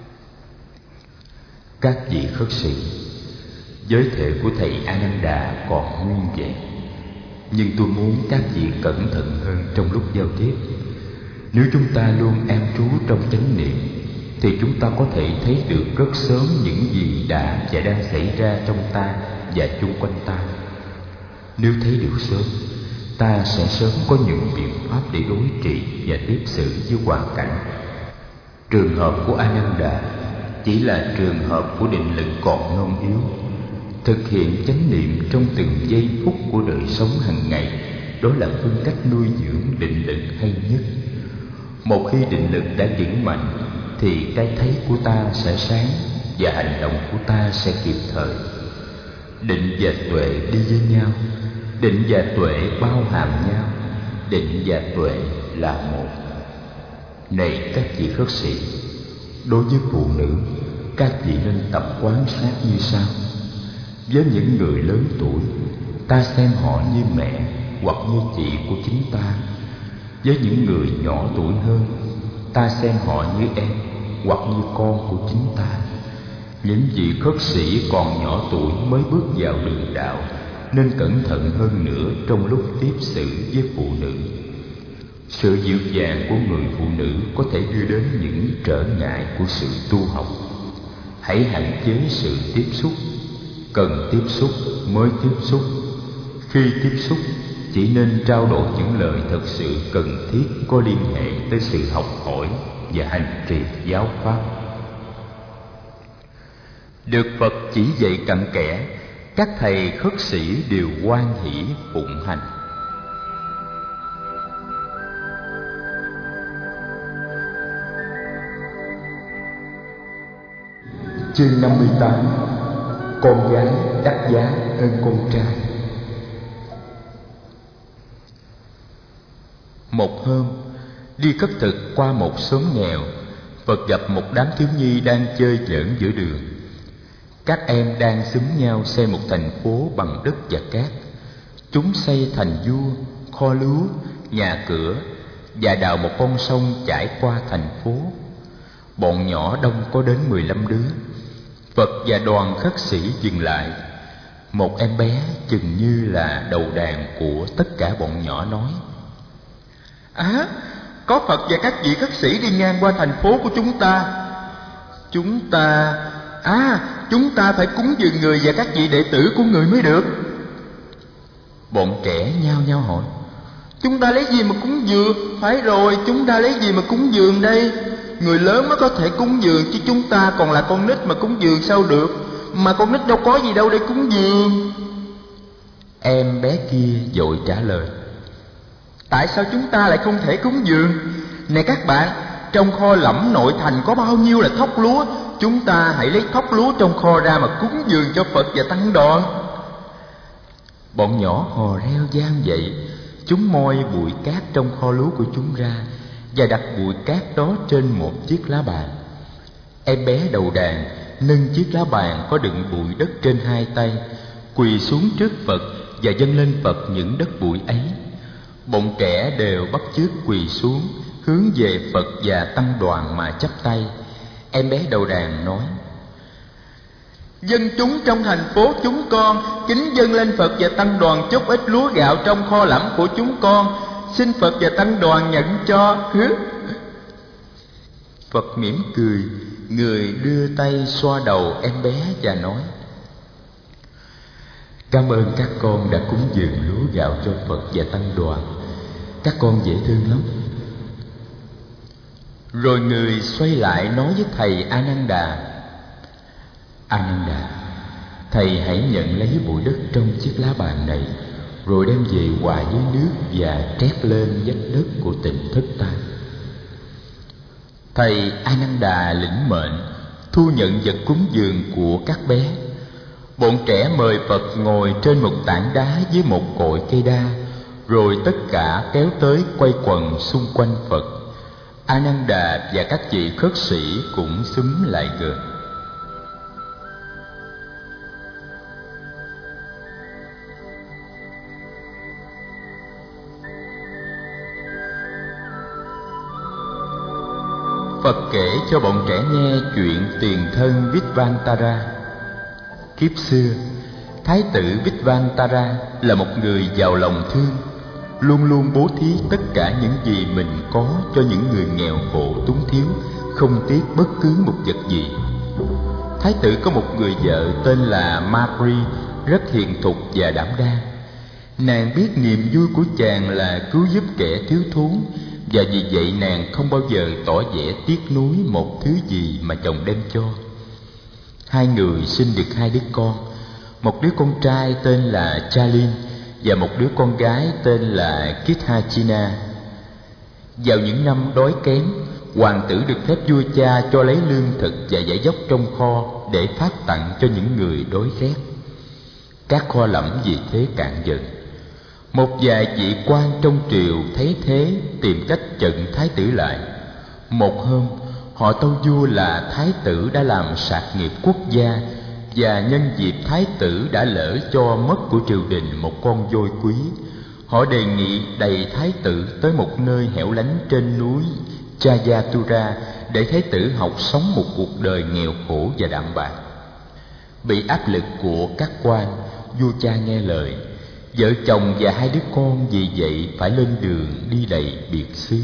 các vị khất sĩ, giới thể của thầy Ananda còn nguyên vẹn, nhưng tôi muốn các vị cẩn thận hơn trong lúc giao tiếp. Nếu chúng ta luôn an trú trong chánh niệm thì chúng ta có thể thấy được rất sớm những gì đã và đang xảy ra trong ta và chung quanh ta. Nếu thấy được sớm, ta sẽ sớm có những biện pháp để đối trị và tiếp xử với hoàn cảnh. Trường hợp của Ananda chỉ là trường hợp của định lực còn non yếu. Thực hiện chánh niệm trong từng giây phút của đời sống hàng ngày, đó là phương cách nuôi dưỡng định lực hay nhất. Một khi định lực đã vững mạnh thì cái thấy của ta sẽ sáng và hành động của ta sẽ kịp thời. Định và tuệ đi với nhau, định và tuệ bao hàm nhau, định và tuệ là một. Này các vị khất sĩ, đối với phụ nữ, các vị nên tập quan sát như sau. Với những người lớn tuổi, ta xem họ như mẹ hoặc như chị của chính ta. Với những người nhỏ tuổi hơn, ta xem họ như em hoặc như con của chính ta. Những vị khất sĩ còn nhỏ tuổi mới bước vào đường đạo nên cẩn thận hơn nữa trong lúc tiếp xử với phụ nữ. Sự dịu dàng của người phụ nữ có thể đưa đến những trở ngại của sự tu học. Hãy hạn chế sự tiếp xúc. Cần tiếp xúc mới tiếp xúc. Khi tiếp xúc, chỉ nên trao đổi những lời thật sự cần thiết có liên hệ tới sự học hỏi và hành trì giáo pháp. Được Phật chỉ dạy cặn kẽ, các thầy khất sĩ đều hoan hỷ phụng hành. Chương 58. Con gái đắt giá hơn con trai. Một hôm, đi khất thực qua một xóm nghèo, Phật gặp một đám thiếu nhi đang chơi giỡn giữa đường. Các em đang xúm nhau xây một thành phố bằng đất và cát. Chúng xây thành vua, kho lúa, nhà cửa và đào một con sông chảy qua thành phố. Bọn nhỏ đông có đến 15 đứa. Phật và đoàn khất sĩ dừng lại. Một em bé chừng như là đầu đàn của tất cả bọn nhỏ nói: có Phật và các vị khất sĩ đi ngang qua thành phố của chúng ta. Chúng ta phải cúng dường người và các vị đệ tử của người mới được. Bọn trẻ nhao nhao hỏi: chúng ta lấy gì mà cúng dường? Phải rồi, chúng ta lấy gì mà cúng dường đây? người lớn mới có thể cúng dường, chứ chúng ta còn là con nít mà cúng dường sao được? Mà con nít đâu có gì đâu để cúng dường. Em bé kia vội trả lời: Tại sao chúng ta lại không thể cúng dường? Này các bạn, trong kho lẫm nội thành có bao nhiêu là thóc lúa, chúng ta hãy lấy thóc lúa trong kho ra mà cúng dường cho Phật và tăng đoàn. Bọn nhỏ hò reo vang dậy. Chúng moi bụi cát trong kho lúa của chúng ra và đặt bụi cát đó trên một chiếc lá bàn. Em bé đầu đàn nâng chiếc lá bàn có đựng bụi đất trên hai tay, quỳ xuống trước Phật và dâng lên Phật những đất bụi ấy. Bọn trẻ đều bắt chước quỳ xuống, hướng về Phật và tăng đoàn mà chắp tay. Em bé đầu đàn nói: Dân chúng trong thành phố chúng con kính dâng lên Phật và tăng đoàn chút ít lúa gạo trong kho lẫm của chúng con, xin Phật và tăng đoàn nhận cho. Phật mỉm cười, người đưa tay xoa đầu em bé và nói: Cảm ơn các con đã cúng dường lúa gạo cho Phật và tăng đoàn. Các con dễ thương lắm. Rồi người xoay lại nói với thầy Ananda: Ananda, thầy hãy nhận lấy bụi đất trong chiếc lá bàn này, rồi đem về hòa với nước và trét lên vách đất của Tịnh Thất ta. Thầy Ananda lĩnh mệnh, thu nhận vật cúng dường của các bé. Bọn trẻ mời Phật ngồi trên một tảng đá với một cội cây đa, rồi tất cả kéo tới quay quần xung quanh Phật. Ananda và các vị khất sĩ cũng xúm lại gần. Phật kể cho bọn trẻ nghe chuyện tiền thân Vidvantara. Kiếp xưa, Thái tử Vidvantara là một người giàu lòng thương, luôn luôn bố thí tất cả những gì mình có cho những người nghèo khổ túng thiếu, không tiếc bất cứ một vật gì. Thái tử có một người vợ tên là Mari, rất hiền thục và đảm đang. Nàng biết niềm vui của chàng là cứu giúp kẻ thiếu thốn, và vì vậy nàng không bao giờ tỏ vẻ tiếc nuối một thứ gì mà chồng đem cho. Hai người sinh được hai đứa con, một đứa con trai tên là Chalin và một đứa con gái tên là Kithachina. Vào những năm đói kém, hoàng tử được phép vua cha cho lấy lương thực và vải dốc trong kho để phát tặng cho những người đói rét. Các kho lẫm vì thế cạn dần. Một vài vị quan trong triều thấy thế tìm cách chặn thái tử lại. Một hôm, họ tâu vua là thái tử đã làm sạt nghiệp quốc gia, và nhân dịp thái tử đã lỡ cho mất của triều đình một con voi quý, họ đề nghị đầy thái tử tới một nơi hẻo lánh trên núi Jayatura để thái tử học sống một cuộc đời nghèo khổ và đạm bạc. Bị áp lực của các quan, vua cha nghe lời. Vợ chồng và hai đứa con vì vậy phải lên đường đi đầy biệt xứ.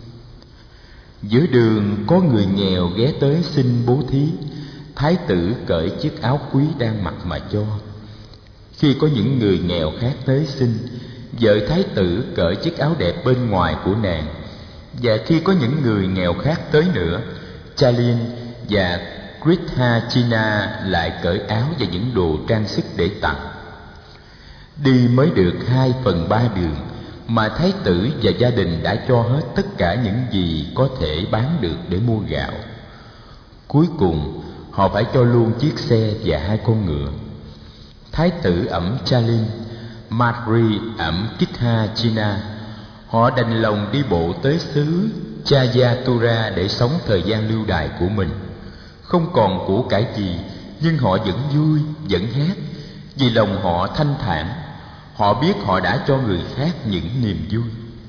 Giữa đường có người nghèo ghé tới xin bố thí. Thái tử cởi chiếc áo quý đang mặc mà cho. Khi có những người nghèo khác tới xin, vợ thái tử cởi chiếc áo đẹp bên ngoài của nàng. Và khi có những người nghèo khác tới nữa, Chalin và Kithachina lại cởi áo và những đồ trang sức để tặng. Đi mới được 2/3 đường mà thái tử và gia đình đã cho hết tất cả những gì có thể bán được để mua gạo. Cuối cùng họ phải cho luôn chiếc xe và 2 con ngựa. Thái tử ẵm Chalin, Mari ẵm Kithachina. Họ đành lòng đi bộ tới xứ Jayatura để sống thời gian lưu đày của mình. Không còn của cải gì, nhưng họ vẫn vui, vẫn hát, vì lòng họ thanh thản. Họ biết họ đã cho người khác những niềm vui.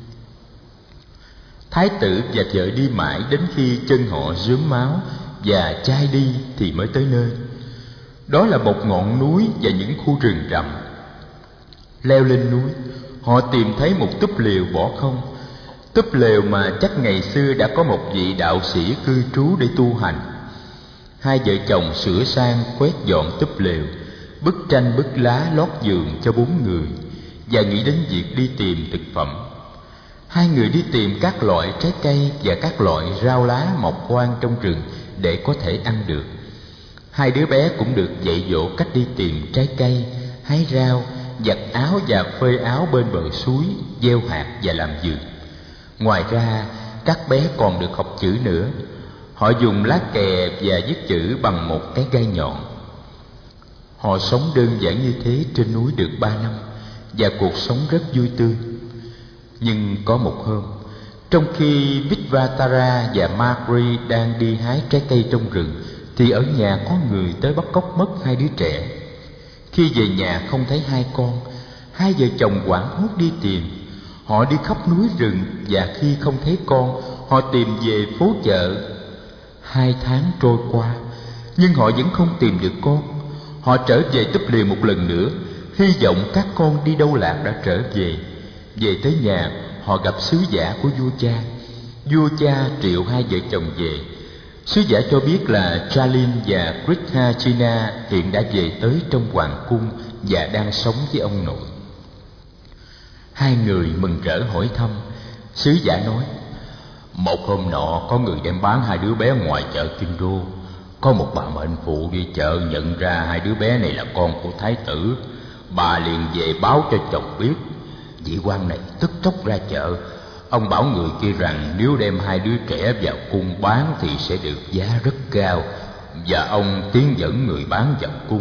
Thái tử và vợ đi mãi đến khi chân họ rớm máu và chai đi thì mới tới nơi. Đó là một ngọn núi và những khu rừng rậm. Leo lên núi, họ tìm thấy một túp lều bỏ không. Túp lều mà chắc ngày xưa đã có một vị đạo sĩ cư trú để tu hành. Hai vợ chồng sửa sang quét dọn túp lều, bức tranh bức lá lót giường cho 4 người, và nghĩ đến việc đi tìm thực phẩm. Hai người đi tìm các loại trái cây và các loại rau lá mọc hoang trong rừng để có thể ăn được. Hai đứa bé cũng được dạy dỗ cách đi tìm trái cây, hái rau, giặt áo và phơi áo bên bờ suối, gieo hạt và làm vườn. Ngoài ra, các bé còn được học chữ nữa. Họ dùng lá kè và viết chữ bằng một cái gai nhọn. Họ sống đơn giản như thế trên núi được 3 năm, và cuộc sống rất vui tươi. Nhưng có một hôm, trong khi Vitvatara và Margery đang đi hái trái cây trong rừng, thì ở nhà có người tới bắt cóc mất hai đứa trẻ. Khi về nhà không thấy hai con, hai vợ chồng hoảng hốt đi tìm. Họ đi khắp núi rừng, và khi không thấy con, họ tìm về phố chợ. 2 tháng trôi qua, nhưng họ vẫn không tìm được con. Họ trở về Túp Lều một lần nữa, hy vọng các con đi đâu lạc đã trở về. Về tới nhà, họ gặp sứ giả của vua cha. Vua cha triệu hai vợ chồng về. Sứ giả cho biết là Chalin và Krishna hiện đã về tới trong hoàng cung và đang sống với ông nội. Hai người mừng rỡ hỏi thăm. Sứ giả nói: một hôm nọ có người đem bán hai đứa bé ngoài chợ Kinh Đô. Có một bà mệnh phụ đi chợ nhận ra hai đứa bé này là con của thái tử. Bà liền về báo cho chồng biết. Vị quan này tức tốc ra chợ. Ông bảo người kia rằng nếu đem hai đứa trẻ vào cung bán thì sẽ được giá rất cao, và ông tiến dẫn người bán vào cung.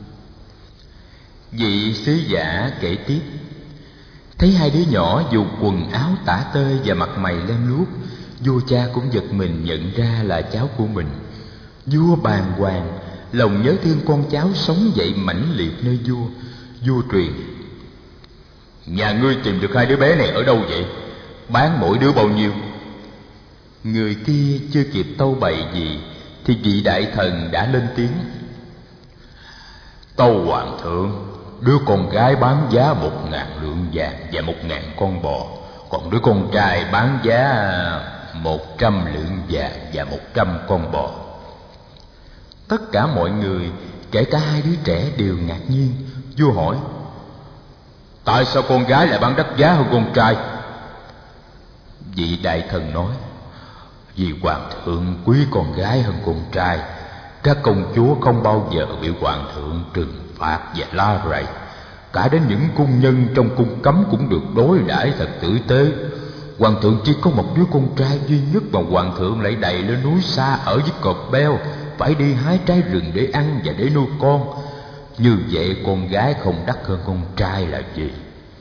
Vị sứ giả kể tiếp: thấy hai đứa nhỏ dù quần áo tả tơi và mặt mày lem luốc, vua cha cũng giật mình nhận ra là cháu của mình. Vua bàng hoàng, lòng nhớ thương con cháu sống dậy mãnh liệt nơi vua. Vua truyền: nhà ngươi tìm được hai đứa bé này ở đâu vậy? Bán mỗi đứa bao nhiêu? Người kia chưa kịp tâu bày gì thì vị đại thần đã lên tiếng: tâu hoàng thượng, đứa con gái bán giá 1.000 lượng vàng và 1.000 con bò, còn đứa con trai bán giá 100 lượng vàng và 100 con bò. Tất cả mọi người, kể cả hai đứa trẻ, đều ngạc nhiên. Vua hỏi: tại sao con gái lại bán đắt giá hơn con trai? Vị đại thần nói: vì hoàng thượng quý con gái hơn con trai. Các công chúa không bao giờ bị hoàng thượng trừng phạt và la rầy. Cả đến những cung nhân trong cung cấm cũng được đối đãi thật tử tế. Hoàng thượng chỉ có một đứa con trai duy nhất mà hoàng thượng lại đày lên núi xa ở với cọp beo, phải đi hái trái rừng để ăn và để nuôi con. Như vậy con gái không đắt hơn con trai là gì?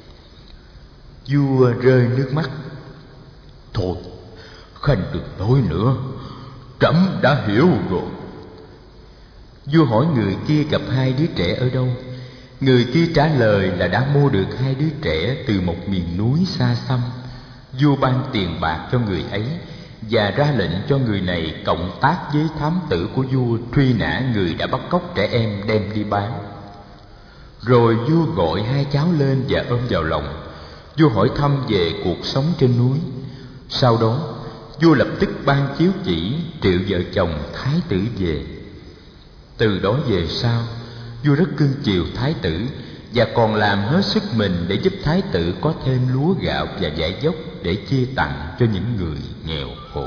Vua rơi nước mắt. Thôi, khanh đừng nói nữa, trẫm đã hiểu rồi. Vua hỏi người kia gặp hai đứa trẻ ở đâu. Người kia trả lời là đã mua được hai đứa trẻ từ một miền núi xa xăm. Vua ban tiền bạc cho người ấy và ra lệnh cho người này cộng tác với thám tử của vua truy nã người đã bắt cóc trẻ em đem đi bán. Rồi vua gọi hai cháu lên và ôm vào lòng. Vua hỏi thăm về cuộc sống trên núi. Sau đó, vua lập tức ban chiếu chỉ triệu vợ chồng thái tử về. Từ đó về sau, vua rất cưng chiều thái tử và còn làm hết sức mình để giúp thái tử có thêm lúa gạo và vải dốc để chia tặng cho những người nghèo khổ.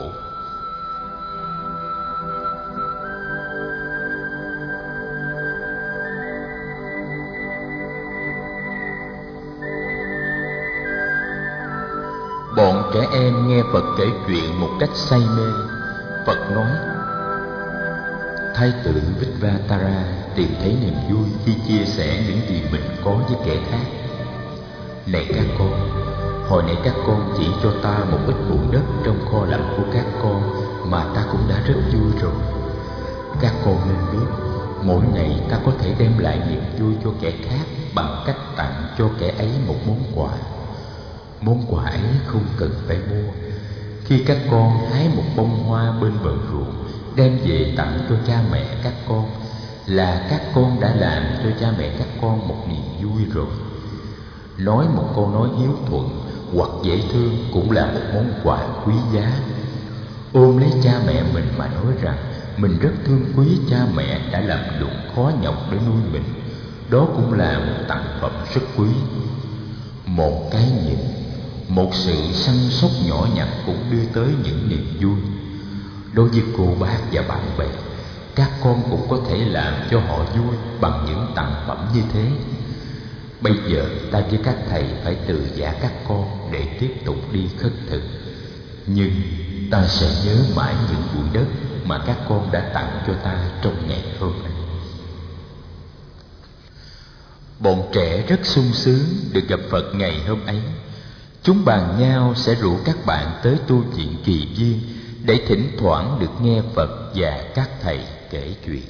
Bọn trẻ em nghe Phật kể chuyện một cách say mê. Phật nói: thái tử Vitvatara tìm thấy niềm vui khi chia sẻ những gì mình có với kẻ khác. Này các con, hồi nãy các con chỉ cho ta một ít bụi đất trong kho lạnh của các con mà ta cũng đã rất vui rồi. Các con nên biết, mỗi ngày ta có thể đem lại niềm vui cho kẻ khác bằng cách tặng cho kẻ ấy một món quà. Món quà ấy không cần phải mua. Khi các con hái một bông hoa bên bờ ruộng đem về tặng cho cha mẹ các con, là các con đã làm cho cha mẹ các con một niềm vui rồi. Nói một câu nói hiếu thuận hoặc dễ thương cũng là một món quà quý giá. Ôm lấy cha mẹ mình mà nói rằng mình rất thương quý cha mẹ đã làm lụng khó nhọc để nuôi mình, đó cũng là một tặng phẩm rất quý. Một cái nhìn, một sự săn sóc nhỏ nhặt cũng đưa tới những niềm vui. Đối với cô bác và bạn bè, các con cũng có thể làm cho họ vui bằng những tặng phẩm như thế. Bây giờ ta với các thầy phải từ giã các con để tiếp tục đi khất thực, nhưng ta sẽ nhớ mãi những bụi đất mà các con đã tặng cho ta trong ngày hôm nay. Bọn trẻ rất sung sướng được gặp Phật ngày hôm ấy. Chúng bàn nhau sẽ rủ các bạn tới tu viện Kỳ Viên để thỉnh thoảng được nghe Phật và các thầy kể chuyện.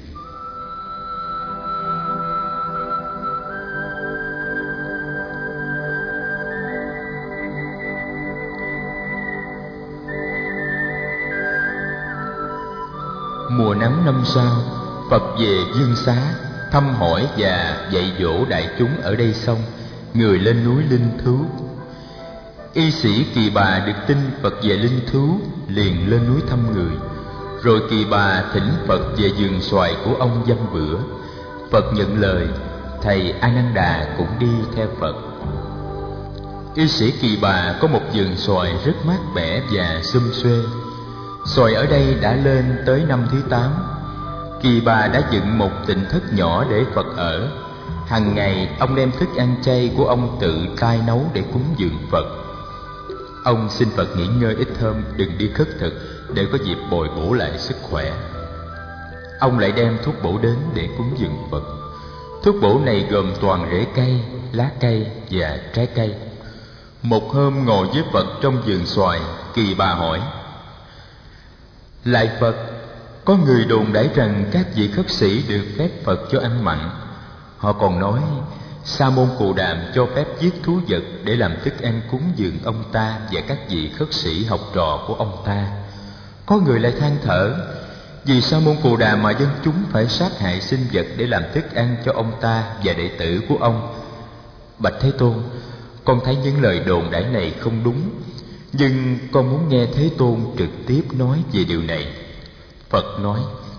Mùa nắng năm sau, Phật về Dương Xá thăm hỏi và dạy dỗ đại chúng ở đây xong, người lên núi Linh Thú. Y sĩ Kỳ Bà được tin Phật về Linh Thú liền lên núi thăm người. Rồi Kỳ Bà thỉnh Phật về vườn xoài của ông dăm bữa. Phật nhận lời, thầy A Nan Đà cũng đi theo Phật. Y sĩ Kỳ Bà có một vườn xoài rất mát mẻ và xum xuê. Xoài ở đây đã lên tới năm thứ 8. Kỳ Bà đã dựng một tịnh thất nhỏ để Phật ở. Hằng ngày ông đem thức ăn chay của ông tự tay nấu để cúng dường Phật. Ông xin Phật nghỉ ngơi ít hôm, đừng đi khất thực để có dịp bồi bổ lại sức khỏe. Ông lại đem thuốc bổ đến để cúng dường Phật. Thuốc bổ này gồm toàn rễ cây, lá cây và trái cây. Một hôm ngồi với Phật trong vườn xoài, Kỳ Bà hỏi: Lạy Phật, có người đồn đãi rằng các vị khất sĩ được phép Phật cho ăn mặn. Họ còn nói Sa môn Cù Đàm cho phép giết thú vật để làm thức ăn cúng dường ông ta và các vị khất sĩ học trò của ông ta. Có người lại than thở: vì Sa môn Cù Đàm mà dân chúng phải sát hại sinh vật để làm thức ăn cho ông ta và đệ tử của ông. Bạch Thế Tôn, con thấy những lời đồn đãi này không đúng, nhưng con muốn nghe Thế Tôn trực tiếp nói về điều này. Phật nói: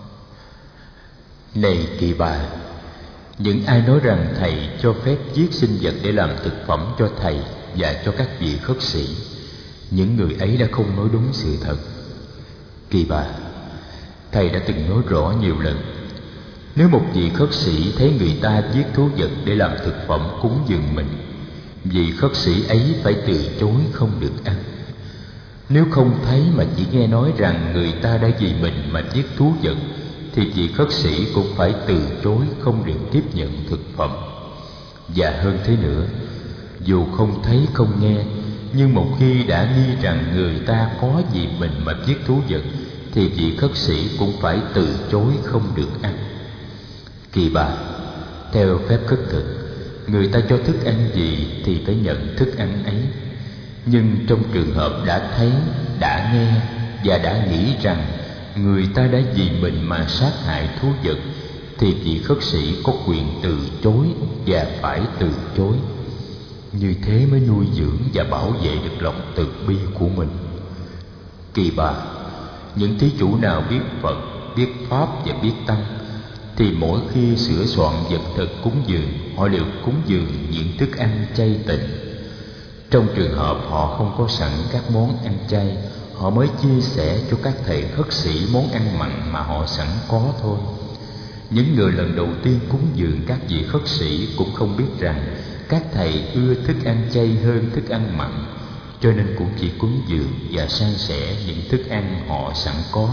Này Kỳ Bà, những ai nói rằng thầy cho phép giết sinh vật để làm thực phẩm cho thầy và cho các vị khất sĩ, những người ấy đã không nói đúng sự thật. Kỳ Bà, thầy đã từng nói rõ nhiều lần, nếu một vị khất sĩ thấy người ta giết thú vật để làm thực phẩm cúng dường mình, vị khất sĩ ấy phải từ chối không được ăn. Nếu không thấy mà chỉ nghe nói rằng người ta đã vì mình mà giết thú vật, thì vị khất sĩ cũng phải từ chối không được tiếp nhận thực phẩm. Và hơn thế nữa, dù không thấy không nghe, nhưng một khi đã nghi rằng người ta có vì mình mà giết thú vật, thì vị khất sĩ cũng phải từ chối không được ăn. Kỳ Bà, theo phép khất thực, người ta cho thức ăn gì thì phải nhận thức ăn ấy. Nhưng trong trường hợp đã thấy, đã nghe và đã nghĩ rằng người ta đã vì mình mà sát hại thú vật, thì vị khất sĩ có quyền từ chối và phải từ chối. Như thế mới nuôi dưỡng và bảo vệ được lòng từ bi của mình. Kỳ Bà, những thí chủ nào biết Phật, biết Pháp và biết Tăng, thì mỗi khi sửa soạn vật thực cúng dường, họ đều cúng dường những thức ăn chay tịnh. Trong trường hợp họ không có sẵn các món ăn chay, họ mới chia sẻ cho các thầy khất sĩ món ăn mặn mà họ sẵn có thôi. Những người lần đầu tiên cúng dường các vị khất sĩ cũng không biết rằng các thầy ưa thức ăn chay hơn thức ăn mặn, cho nên cũng chỉ cúng dường và san sẻ những thức ăn họ sẵn có.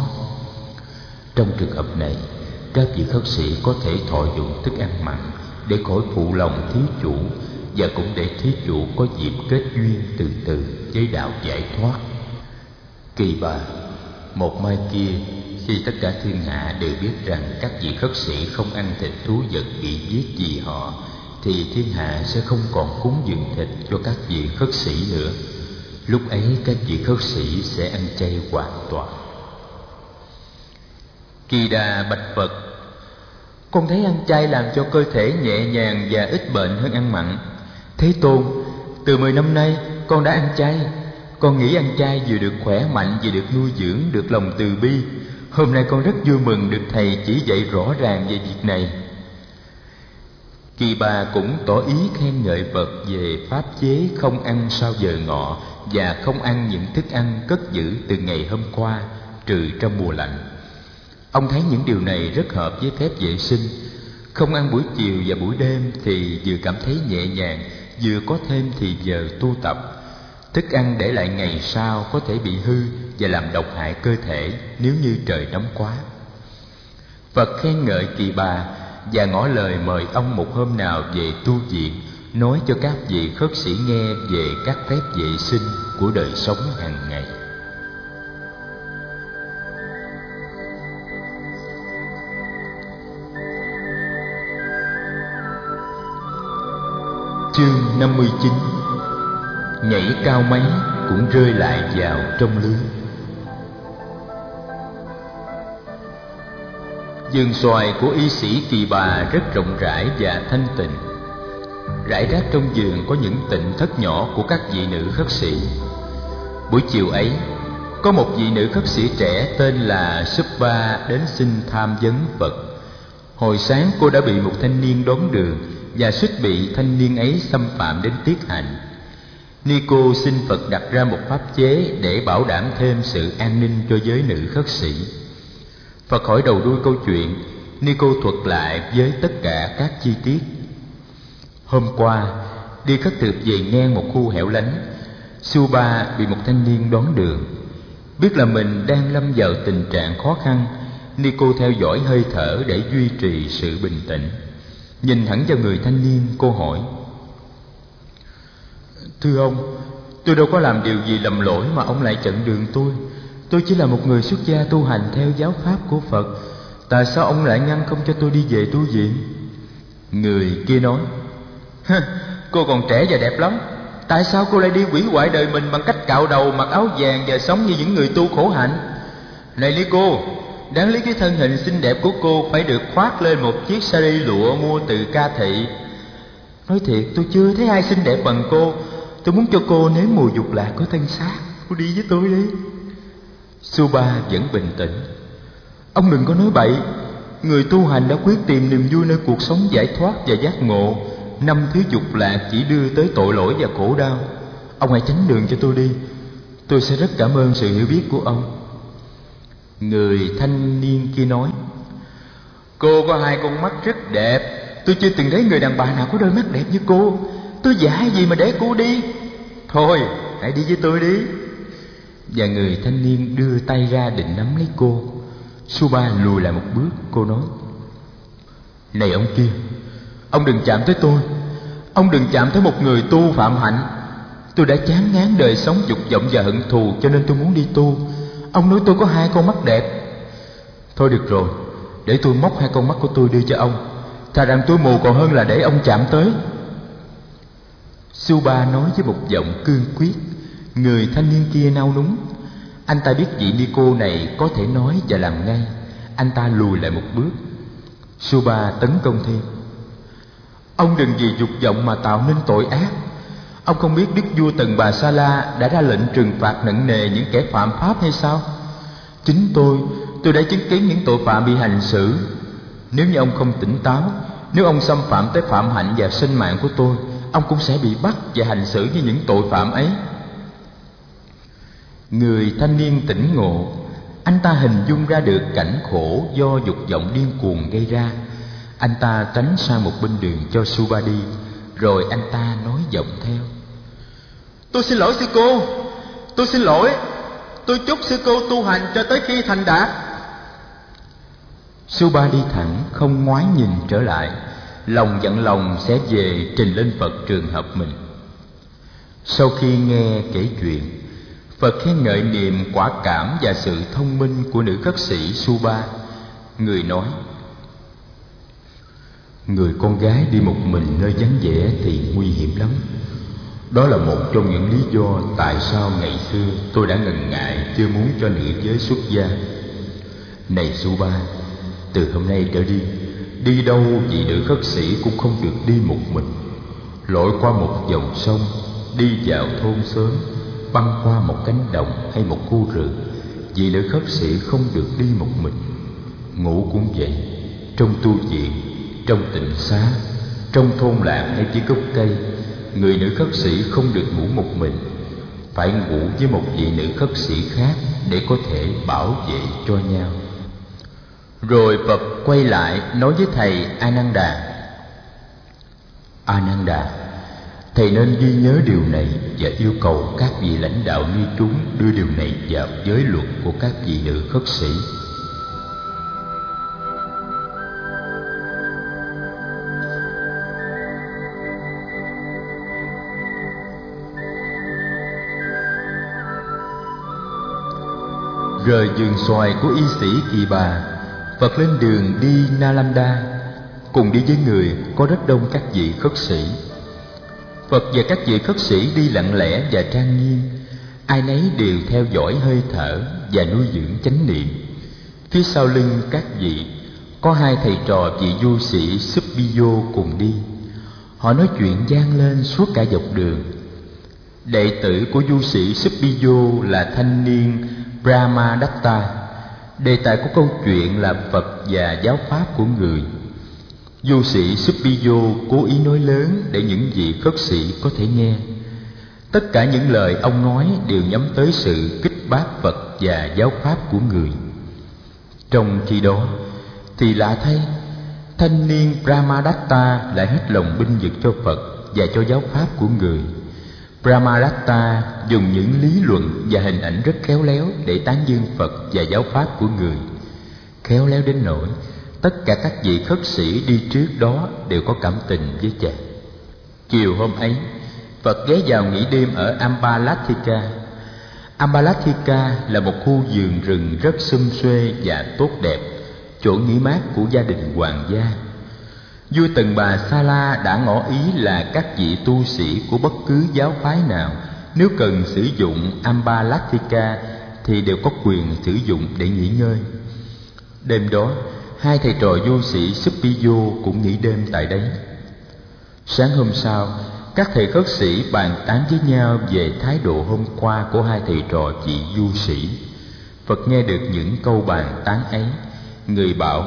Trong trường hợp này, các vị khất sĩ có thể thọ dụng thức ăn mặn để khỏi phụ lòng thí chủ, và cũng để thí chủ có dịp kết duyên từ từ với đạo giải thoát. Kỳ Bà, một mai kia, khi tất cả thiên hạ đều biết rằng các vị khất sĩ không ăn thịt thú vật bị giết vì họ, thì thiên hạ sẽ không còn cúng dường thịt cho các vị khất sĩ nữa. Lúc ấy các vị khất sĩ sẽ ăn chay hoàn toàn. Kỳ Đà bạch Phật: Con thấy ăn chay làm cho cơ thể nhẹ nhàng và ít bệnh hơn ăn mặn. Thế Tôn, từ 10 năm nay con đã ăn chay. Con nghĩ ăn chay vừa được khỏe mạnh, vừa được nuôi dưỡng, được lòng từ bi. Hôm nay con rất vui mừng được thầy chỉ dạy rõ ràng về việc này. Kỳ Bà cũng tỏ ý khen ngợi Phật về pháp chế không ăn sau giờ ngọ và không ăn những thức ăn cất giữ từ ngày hôm qua, trừ trong mùa lạnh. Ông thấy những điều này rất hợp với phép vệ sinh. Không ăn buổi chiều và buổi đêm thì vừa cảm thấy nhẹ nhàng, vừa có thêm thì giờ tu tập. Thức ăn để lại ngày sau có thể bị hư và làm độc hại cơ thể nếu như trời nóng quá. Phật khen ngợi Kỳ Bà và ngỏ lời mời ông một hôm nào về tu viện, nói cho các vị khất sĩ nghe về các phép vệ sinh của đời sống hàng ngày. Chương 59. Nhảy cao mấy cũng rơi lại vào trong lưới. Vườn xoài của y sĩ Kỳ Bà rất rộng rãi và thanh tịnh. Rải rác trong vườn có những tịnh thất nhỏ của các vị nữ khất sĩ. Buổi chiều ấy, có một vị nữ khất sĩ trẻ tên là Subba đến xin tham vấn Phật. Hồi sáng cô đã bị một thanh niên đón đường và suýt bị thanh niên ấy xâm phạm đến tiết hạnh. Nico xin Phật đặt ra một pháp chế để bảo đảm thêm sự an ninh cho giới nữ khất sĩ. Phật hỏi đầu đuôi câu chuyện, Nico thuật lại với tất cả các chi tiết. Hôm qua, đi khất thực về ngang một khu hẻo lánh, Subba bị một thanh niên đón đường. Biết là mình đang lâm vào tình trạng khó khăn, Nico theo dõi hơi thở để duy trì sự bình tĩnh. Nhìn thẳng vào người thanh niên, cô hỏi: "Thưa ông, tôi đâu có làm điều gì lầm lỗi mà ông lại chặn đường tôi. Tôi chỉ là một người xuất gia tu hành theo giáo pháp của Phật. Tại sao ông lại ngăn không cho tôi đi về tu viện?" Người kia nói: "Cô còn trẻ và đẹp lắm. Tại sao cô lại đi hủy hoại đời mình bằng cách cạo đầu, mặc áo vàng và sống như những người tu khổ hạnh? Này lý cô, đáng lý cái thân hình xinh đẹp của cô phải được khoác lên một chiếc sari lụa mua từ Ca Thị. Nói thiệt, tôi chưa thấy ai xinh đẹp bằng cô. Tôi muốn cho cô nếm mùi dục lạc của thân xác. Cô đi với tôi đi." Subba vẫn bình tĩnh: "Ông đừng có nói bậy. Người tu hành đã quyết tìm niềm vui nơi cuộc sống giải thoát và giác ngộ. 5 thứ dục lạc chỉ đưa tới tội lỗi và khổ đau. Ông hãy tránh đường cho tôi đi. Tôi sẽ rất cảm ơn sự hiểu biết của ông." Người thanh niên kia nói: "Cô có 2 con mắt rất đẹp. Tôi chưa từng thấy người đàn bà nào có đôi mắt đẹp như cô. Tôi giả gì mà để cô đi. Thôi, hãy đi với tôi đi." Và người thanh niên đưa tay ra định nắm lấy cô. Subba lùi lại một bước. Cô nói: "Này ông kia, ông đừng chạm tới tôi. Ông đừng chạm tới một người tu phạm hạnh. Tôi đã chán ngán đời sống dục vọng và hận thù, cho nên tôi muốn đi tu. Ông nói tôi có 2 con mắt đẹp. Thôi được rồi, để tôi móc 2 con mắt của tôi đưa cho ông. Thà rằng tôi mù còn hơn là để ông chạm tới." Subba nói với một giọng cương quyết. Người thanh niên kia nao núng. Anh ta biết vị Nico này có thể nói và làm ngay. Anh ta lùi lại một bước. Subba tấn công thêm: "Ông đừng vì dục vọng mà tạo nên tội ác. Ông không biết đức vua Tần Bà Sa La đã ra lệnh trừng phạt nặng nề những kẻ phạm pháp hay sao? Chính tôi đã chứng kiến những tội phạm bị hành xử. Nếu như ông không tỉnh táo, nếu ông xâm phạm tới phạm hạnh và sinh mạng của tôi, ông cũng sẽ bị bắt và hành xử như những tội phạm ấy." Người thanh niên tỉnh ngộ. Anh ta hình dung ra được cảnh khổ do dục vọng điên cuồng gây ra. Anh ta tránh sang một bên đường cho Subba đi, rồi anh ta nói giọng theo: "Tôi xin lỗi sư cô. Tôi xin lỗi. Tôi chúc sư cô tu hành cho tới khi thành đạt." Subba đi thẳng, không ngoái nhìn trở lại. Lòng dặn lòng sẽ về trình lên Phật trường hợp mình. Sau khi nghe kể chuyện, Phật khen ngợi niềm quả cảm và sự thông minh của nữ khất sĩ Subba. Người nói: "Người con gái đi một mình nơi vắng vẻ thì nguy hiểm lắm. Đó là một trong những lý do tại sao ngày xưa tôi đã ngần ngại chưa muốn cho nữ giới xuất gia. Này Subba, từ hôm nay trở đi đâu vị nữ khất sĩ cũng không được đi một mình. Lội qua một dòng sông, đi vào thôn xóm, băng qua một cánh đồng hay một khu rừng, vị nữ khất sĩ không được đi một mình. Ngủ cũng vậy, trong tu viện, trong tịnh xá, trong thôn làng hay dưới gốc cây, người nữ khất sĩ không được ngủ một mình. phải ngủ với một vị nữ khất sĩ khác để có thể bảo vệ cho nhau. Rồi Phật quay lại nói với thầy Ananda: Ananda, thầy nên ghi nhớ điều này và yêu cầu các vị lãnh đạo ni chúng đưa điều này vào giới luật của các vị nữ khất sĩ. Rời vườn xoài của y sĩ Kỳ Bà, Phật lên đường đi Nalanda, cùng đi với người có rất đông các vị khất sĩ. Phật và các vị khất sĩ đi lặng lẽ và trang nghiêm, ai nấy đều theo dõi hơi thở và nuôi dưỡng chánh niệm. Phía sau lưng các vị có hai thầy trò vị du sĩ Suppiyo cùng đi. Họ nói chuyện vang lên suốt cả dọc đường. Đệ tử của du sĩ Suppiyo là thanh niên Brahmadatta. Đề tài của câu chuyện là Phật và giáo pháp của người. Du sĩ Suppiyo cố ý nói lớn để những vị khất sĩ có thể nghe. Tất cả những lời ông nói đều nhắm tới sự kích bác Phật và giáo pháp của người. Trong khi đó thì lạ thay, thanh niên Brahmadatta lại hết lòng binh vực cho Phật và cho giáo pháp của người. Brahmadatta dùng những lý luận và hình ảnh rất khéo léo để tán dương Phật và giáo pháp của người, khéo léo đến nỗi tất cả các vị khất sĩ đi trước đó đều có cảm tình với chàng. Chiều hôm ấy, Phật ghé vào nghỉ đêm ở Ambalathika. Ambalathika là một khu vườn rừng rất sum suê và tốt đẹp, chỗ nghỉ mát của gia đình hoàng gia. Vua Tần Bà Sa La đã ngỏ ý là các vị tu sĩ của bất cứ giáo phái nào nếu cần sử dụng Ambalathika thì đều có quyền sử dụng để nghỉ ngơi. Đêm đó, hai thầy trò du sĩ Suppiyo cũng nghỉ đêm tại đấy. Sáng hôm sau, các thầy khất sĩ bàn tán với nhau về thái độ hôm qua của hai thầy trò vị du sĩ. Phật nghe được những câu bàn tán ấy. Người bảo: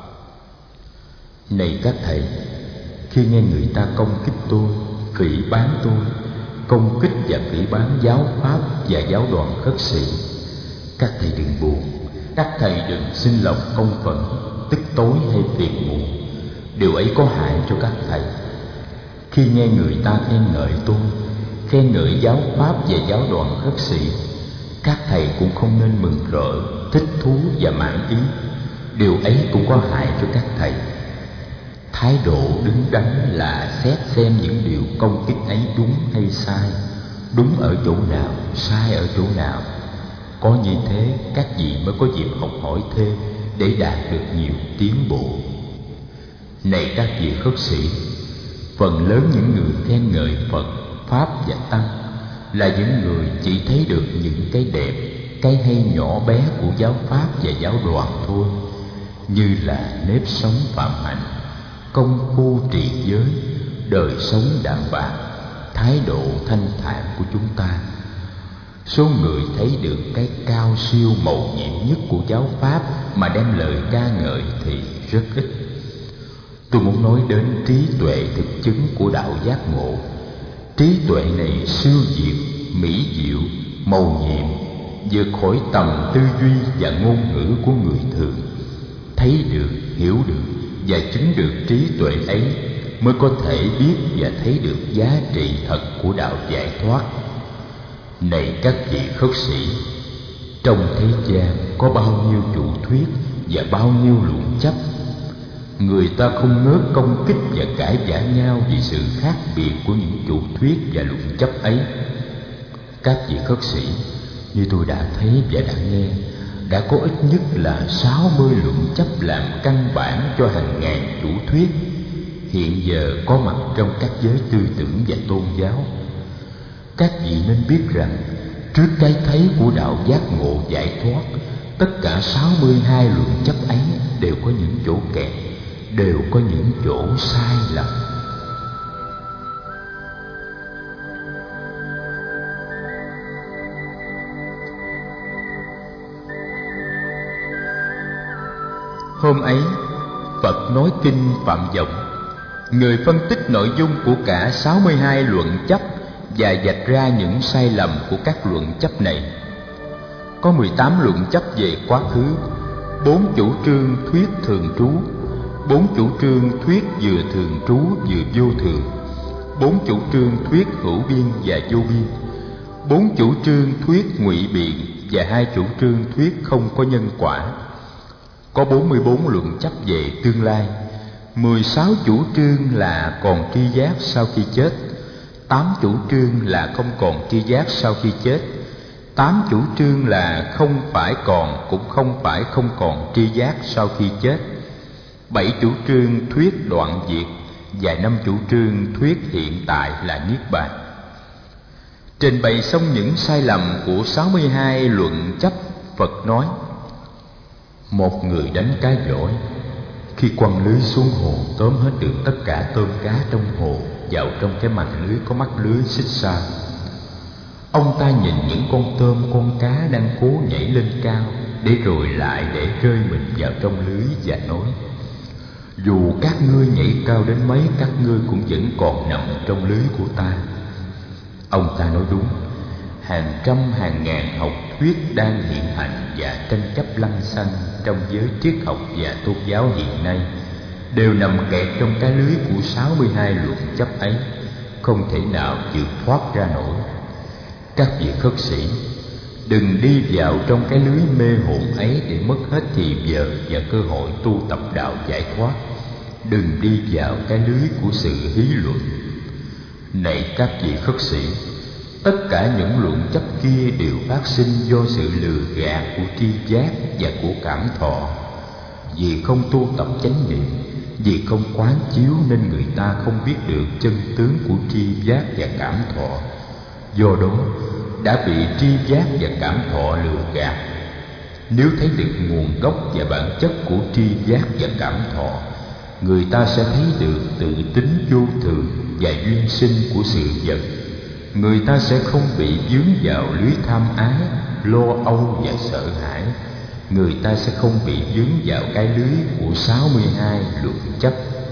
Này các thầy, khi nghe người ta công kích tôi, phỉ báng tôi, công kích và phỉ báng giáo pháp và giáo đoàn khất sĩ, các thầy đừng buồn, các thầy đừng sinh lòng công phẫn, tức tối hay phiền muộn. Điều ấy có hại cho các thầy. Khi nghe người ta khen ngợi tôi, khen ngợi giáo pháp và giáo đoàn khất sĩ, các thầy cũng không nên mừng rỡ, thích thú và mãn ý. Điều ấy cũng có hại cho các thầy. Thái độ đứng đắn là xét xem những điều công kích ấy đúng hay sai, đúng ở chỗ nào, sai ở chỗ nào. Có như thế các vị mới có dịp học hỏi thêm để đạt được nhiều tiến bộ. Này các vị khất sĩ, phần lớn những người khen ngợi Phật, Pháp và Tăng là những người chỉ thấy được những cái đẹp, cái hay nhỏ bé của giáo Pháp và giáo đoàn thôi, như là nếp sống phạm hạnh, công phu trì giới, đời sống đạm bạc, thái độ thanh thản của chúng ta. Số người thấy được cái cao siêu mầu nhiệm nhất của giáo Pháp mà đem lời ca ngợi thì rất ít. Tôi muốn nói đến trí tuệ thực chứng của đạo giác ngộ. Trí tuệ này siêu diệu, mỹ diệu, mầu nhiệm, vượt khỏi tầm tư duy và ngôn ngữ của người thường. Thấy được, hiểu được và chứng được trí tuệ ấy mới có thể biết và thấy được giá trị thật của đạo giải thoát. Này các vị khất sĩ, trong thế gian có bao nhiêu chủ thuyết và bao nhiêu luận chấp. Người ta không ngớt công kích và cãi vã nhau vì sự khác biệt của những chủ thuyết và luận chấp ấy. Các vị khất sĩ, như tôi đã thấy và đã nghe, đã có ít nhất là 60 luận chấp làm căn bản cho hàng ngàn chủ thuyết hiện giờ có mặt trong các giới tư tưởng và tôn giáo. Các vị nên biết rằng trước cái thấy của đạo giác ngộ giải thoát, tất cả 62 luận chấp ấy đều có những chỗ kẹt, đều có những chỗ sai lầm. Hôm ấy, Phật nói kinh Phạm Vọng. Người phân tích nội dung của cả 62 luận chấp và vạch ra những sai lầm của các luận chấp này. Có 18 luận chấp về quá khứ, 4 chủ trương thuyết thường trú, 4 chủ trương thuyết vừa thường trú vừa vô thường, 4 chủ trương thuyết hữu biên và vô biên, 4 chủ trương thuyết ngụy biện và 2 chủ trương thuyết không có nhân quả. Có 44 luận chấp về tương lai, 16 chủ trương là còn tri giác sau khi chết, 8 chủ trương là không còn tri giác sau khi chết, 8 chủ trương là không phải còn cũng không phải không còn tri giác sau khi chết, 7 chủ trương thuyết đoạn diệt và 5 chủ trương thuyết hiện tại là Niết Bàn. Trình bày xong những sai lầm của 62 luận chấp, Phật nói: một người đánh cá giỏi, khi quăng lưới xuống hồ tóm hết được tất cả tôm cá trong hồ vào trong cái màn lưới có mắt lưới xích xa. Ông ta nhìn những con tôm con cá đang cố nhảy lên cao để rồi lại để rơi mình vào trong lưới và nói: dù các ngươi nhảy cao đến mấy, các ngươi cũng vẫn còn nằm trong lưới của ta. Ông ta nói đúng. Hàng trăm hàng ngàn học thuyết đang hiện hành và tranh chấp lăng xăng trong giới triết học và tôn giáo hiện nay đều nằm kẹt trong cái lưới của 62 luận chấp ấy, không thể nào vượt thoát ra nổi. Các vị khất sĩ, đừng đi vào trong cái lưới mê hồn ấy để mất hết thì giờ và cơ hội tu tập đạo giải thoát. Đừng đi vào cái lưới của sự hí luận. Này các vị khất sĩ, tất cả những luận chấp kia đều phát sinh do sự lừa gạt của tri giác và của cảm thọ. Vì không tu tập chánh niệm, vì không quán chiếu nên người ta không biết được chân tướng của tri giác và cảm thọ. Do đó đã bị tri giác và cảm thọ lừa gạt. Nếu thấy được nguồn gốc và bản chất của tri giác và cảm thọ, người ta sẽ thấy được tự tính vô thường và duyên sinh của sự vật. Người ta sẽ không bị vướng vào lưới tham ái, lo âu và sợ hãi. Người ta sẽ không bị vướng vào cái lưới của 62 luận chấp.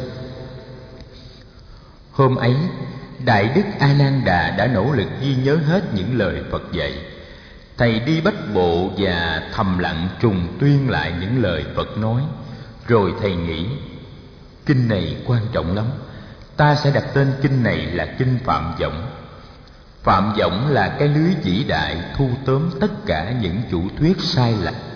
Hôm ấy, Đại Đức A Nan Đà đã nỗ lực ghi nhớ hết những lời Phật dạy. Thầy đi bách bộ và thầm lặng trùng tuyên lại những lời Phật nói. Rồi thầy nghĩ, kinh này quan trọng lắm, ta sẽ đặt tên kinh này là kinh Phạm Võng. Phạm Võng là cái lưới vĩ đại thu tóm tất cả những chủ thuyết sai lạc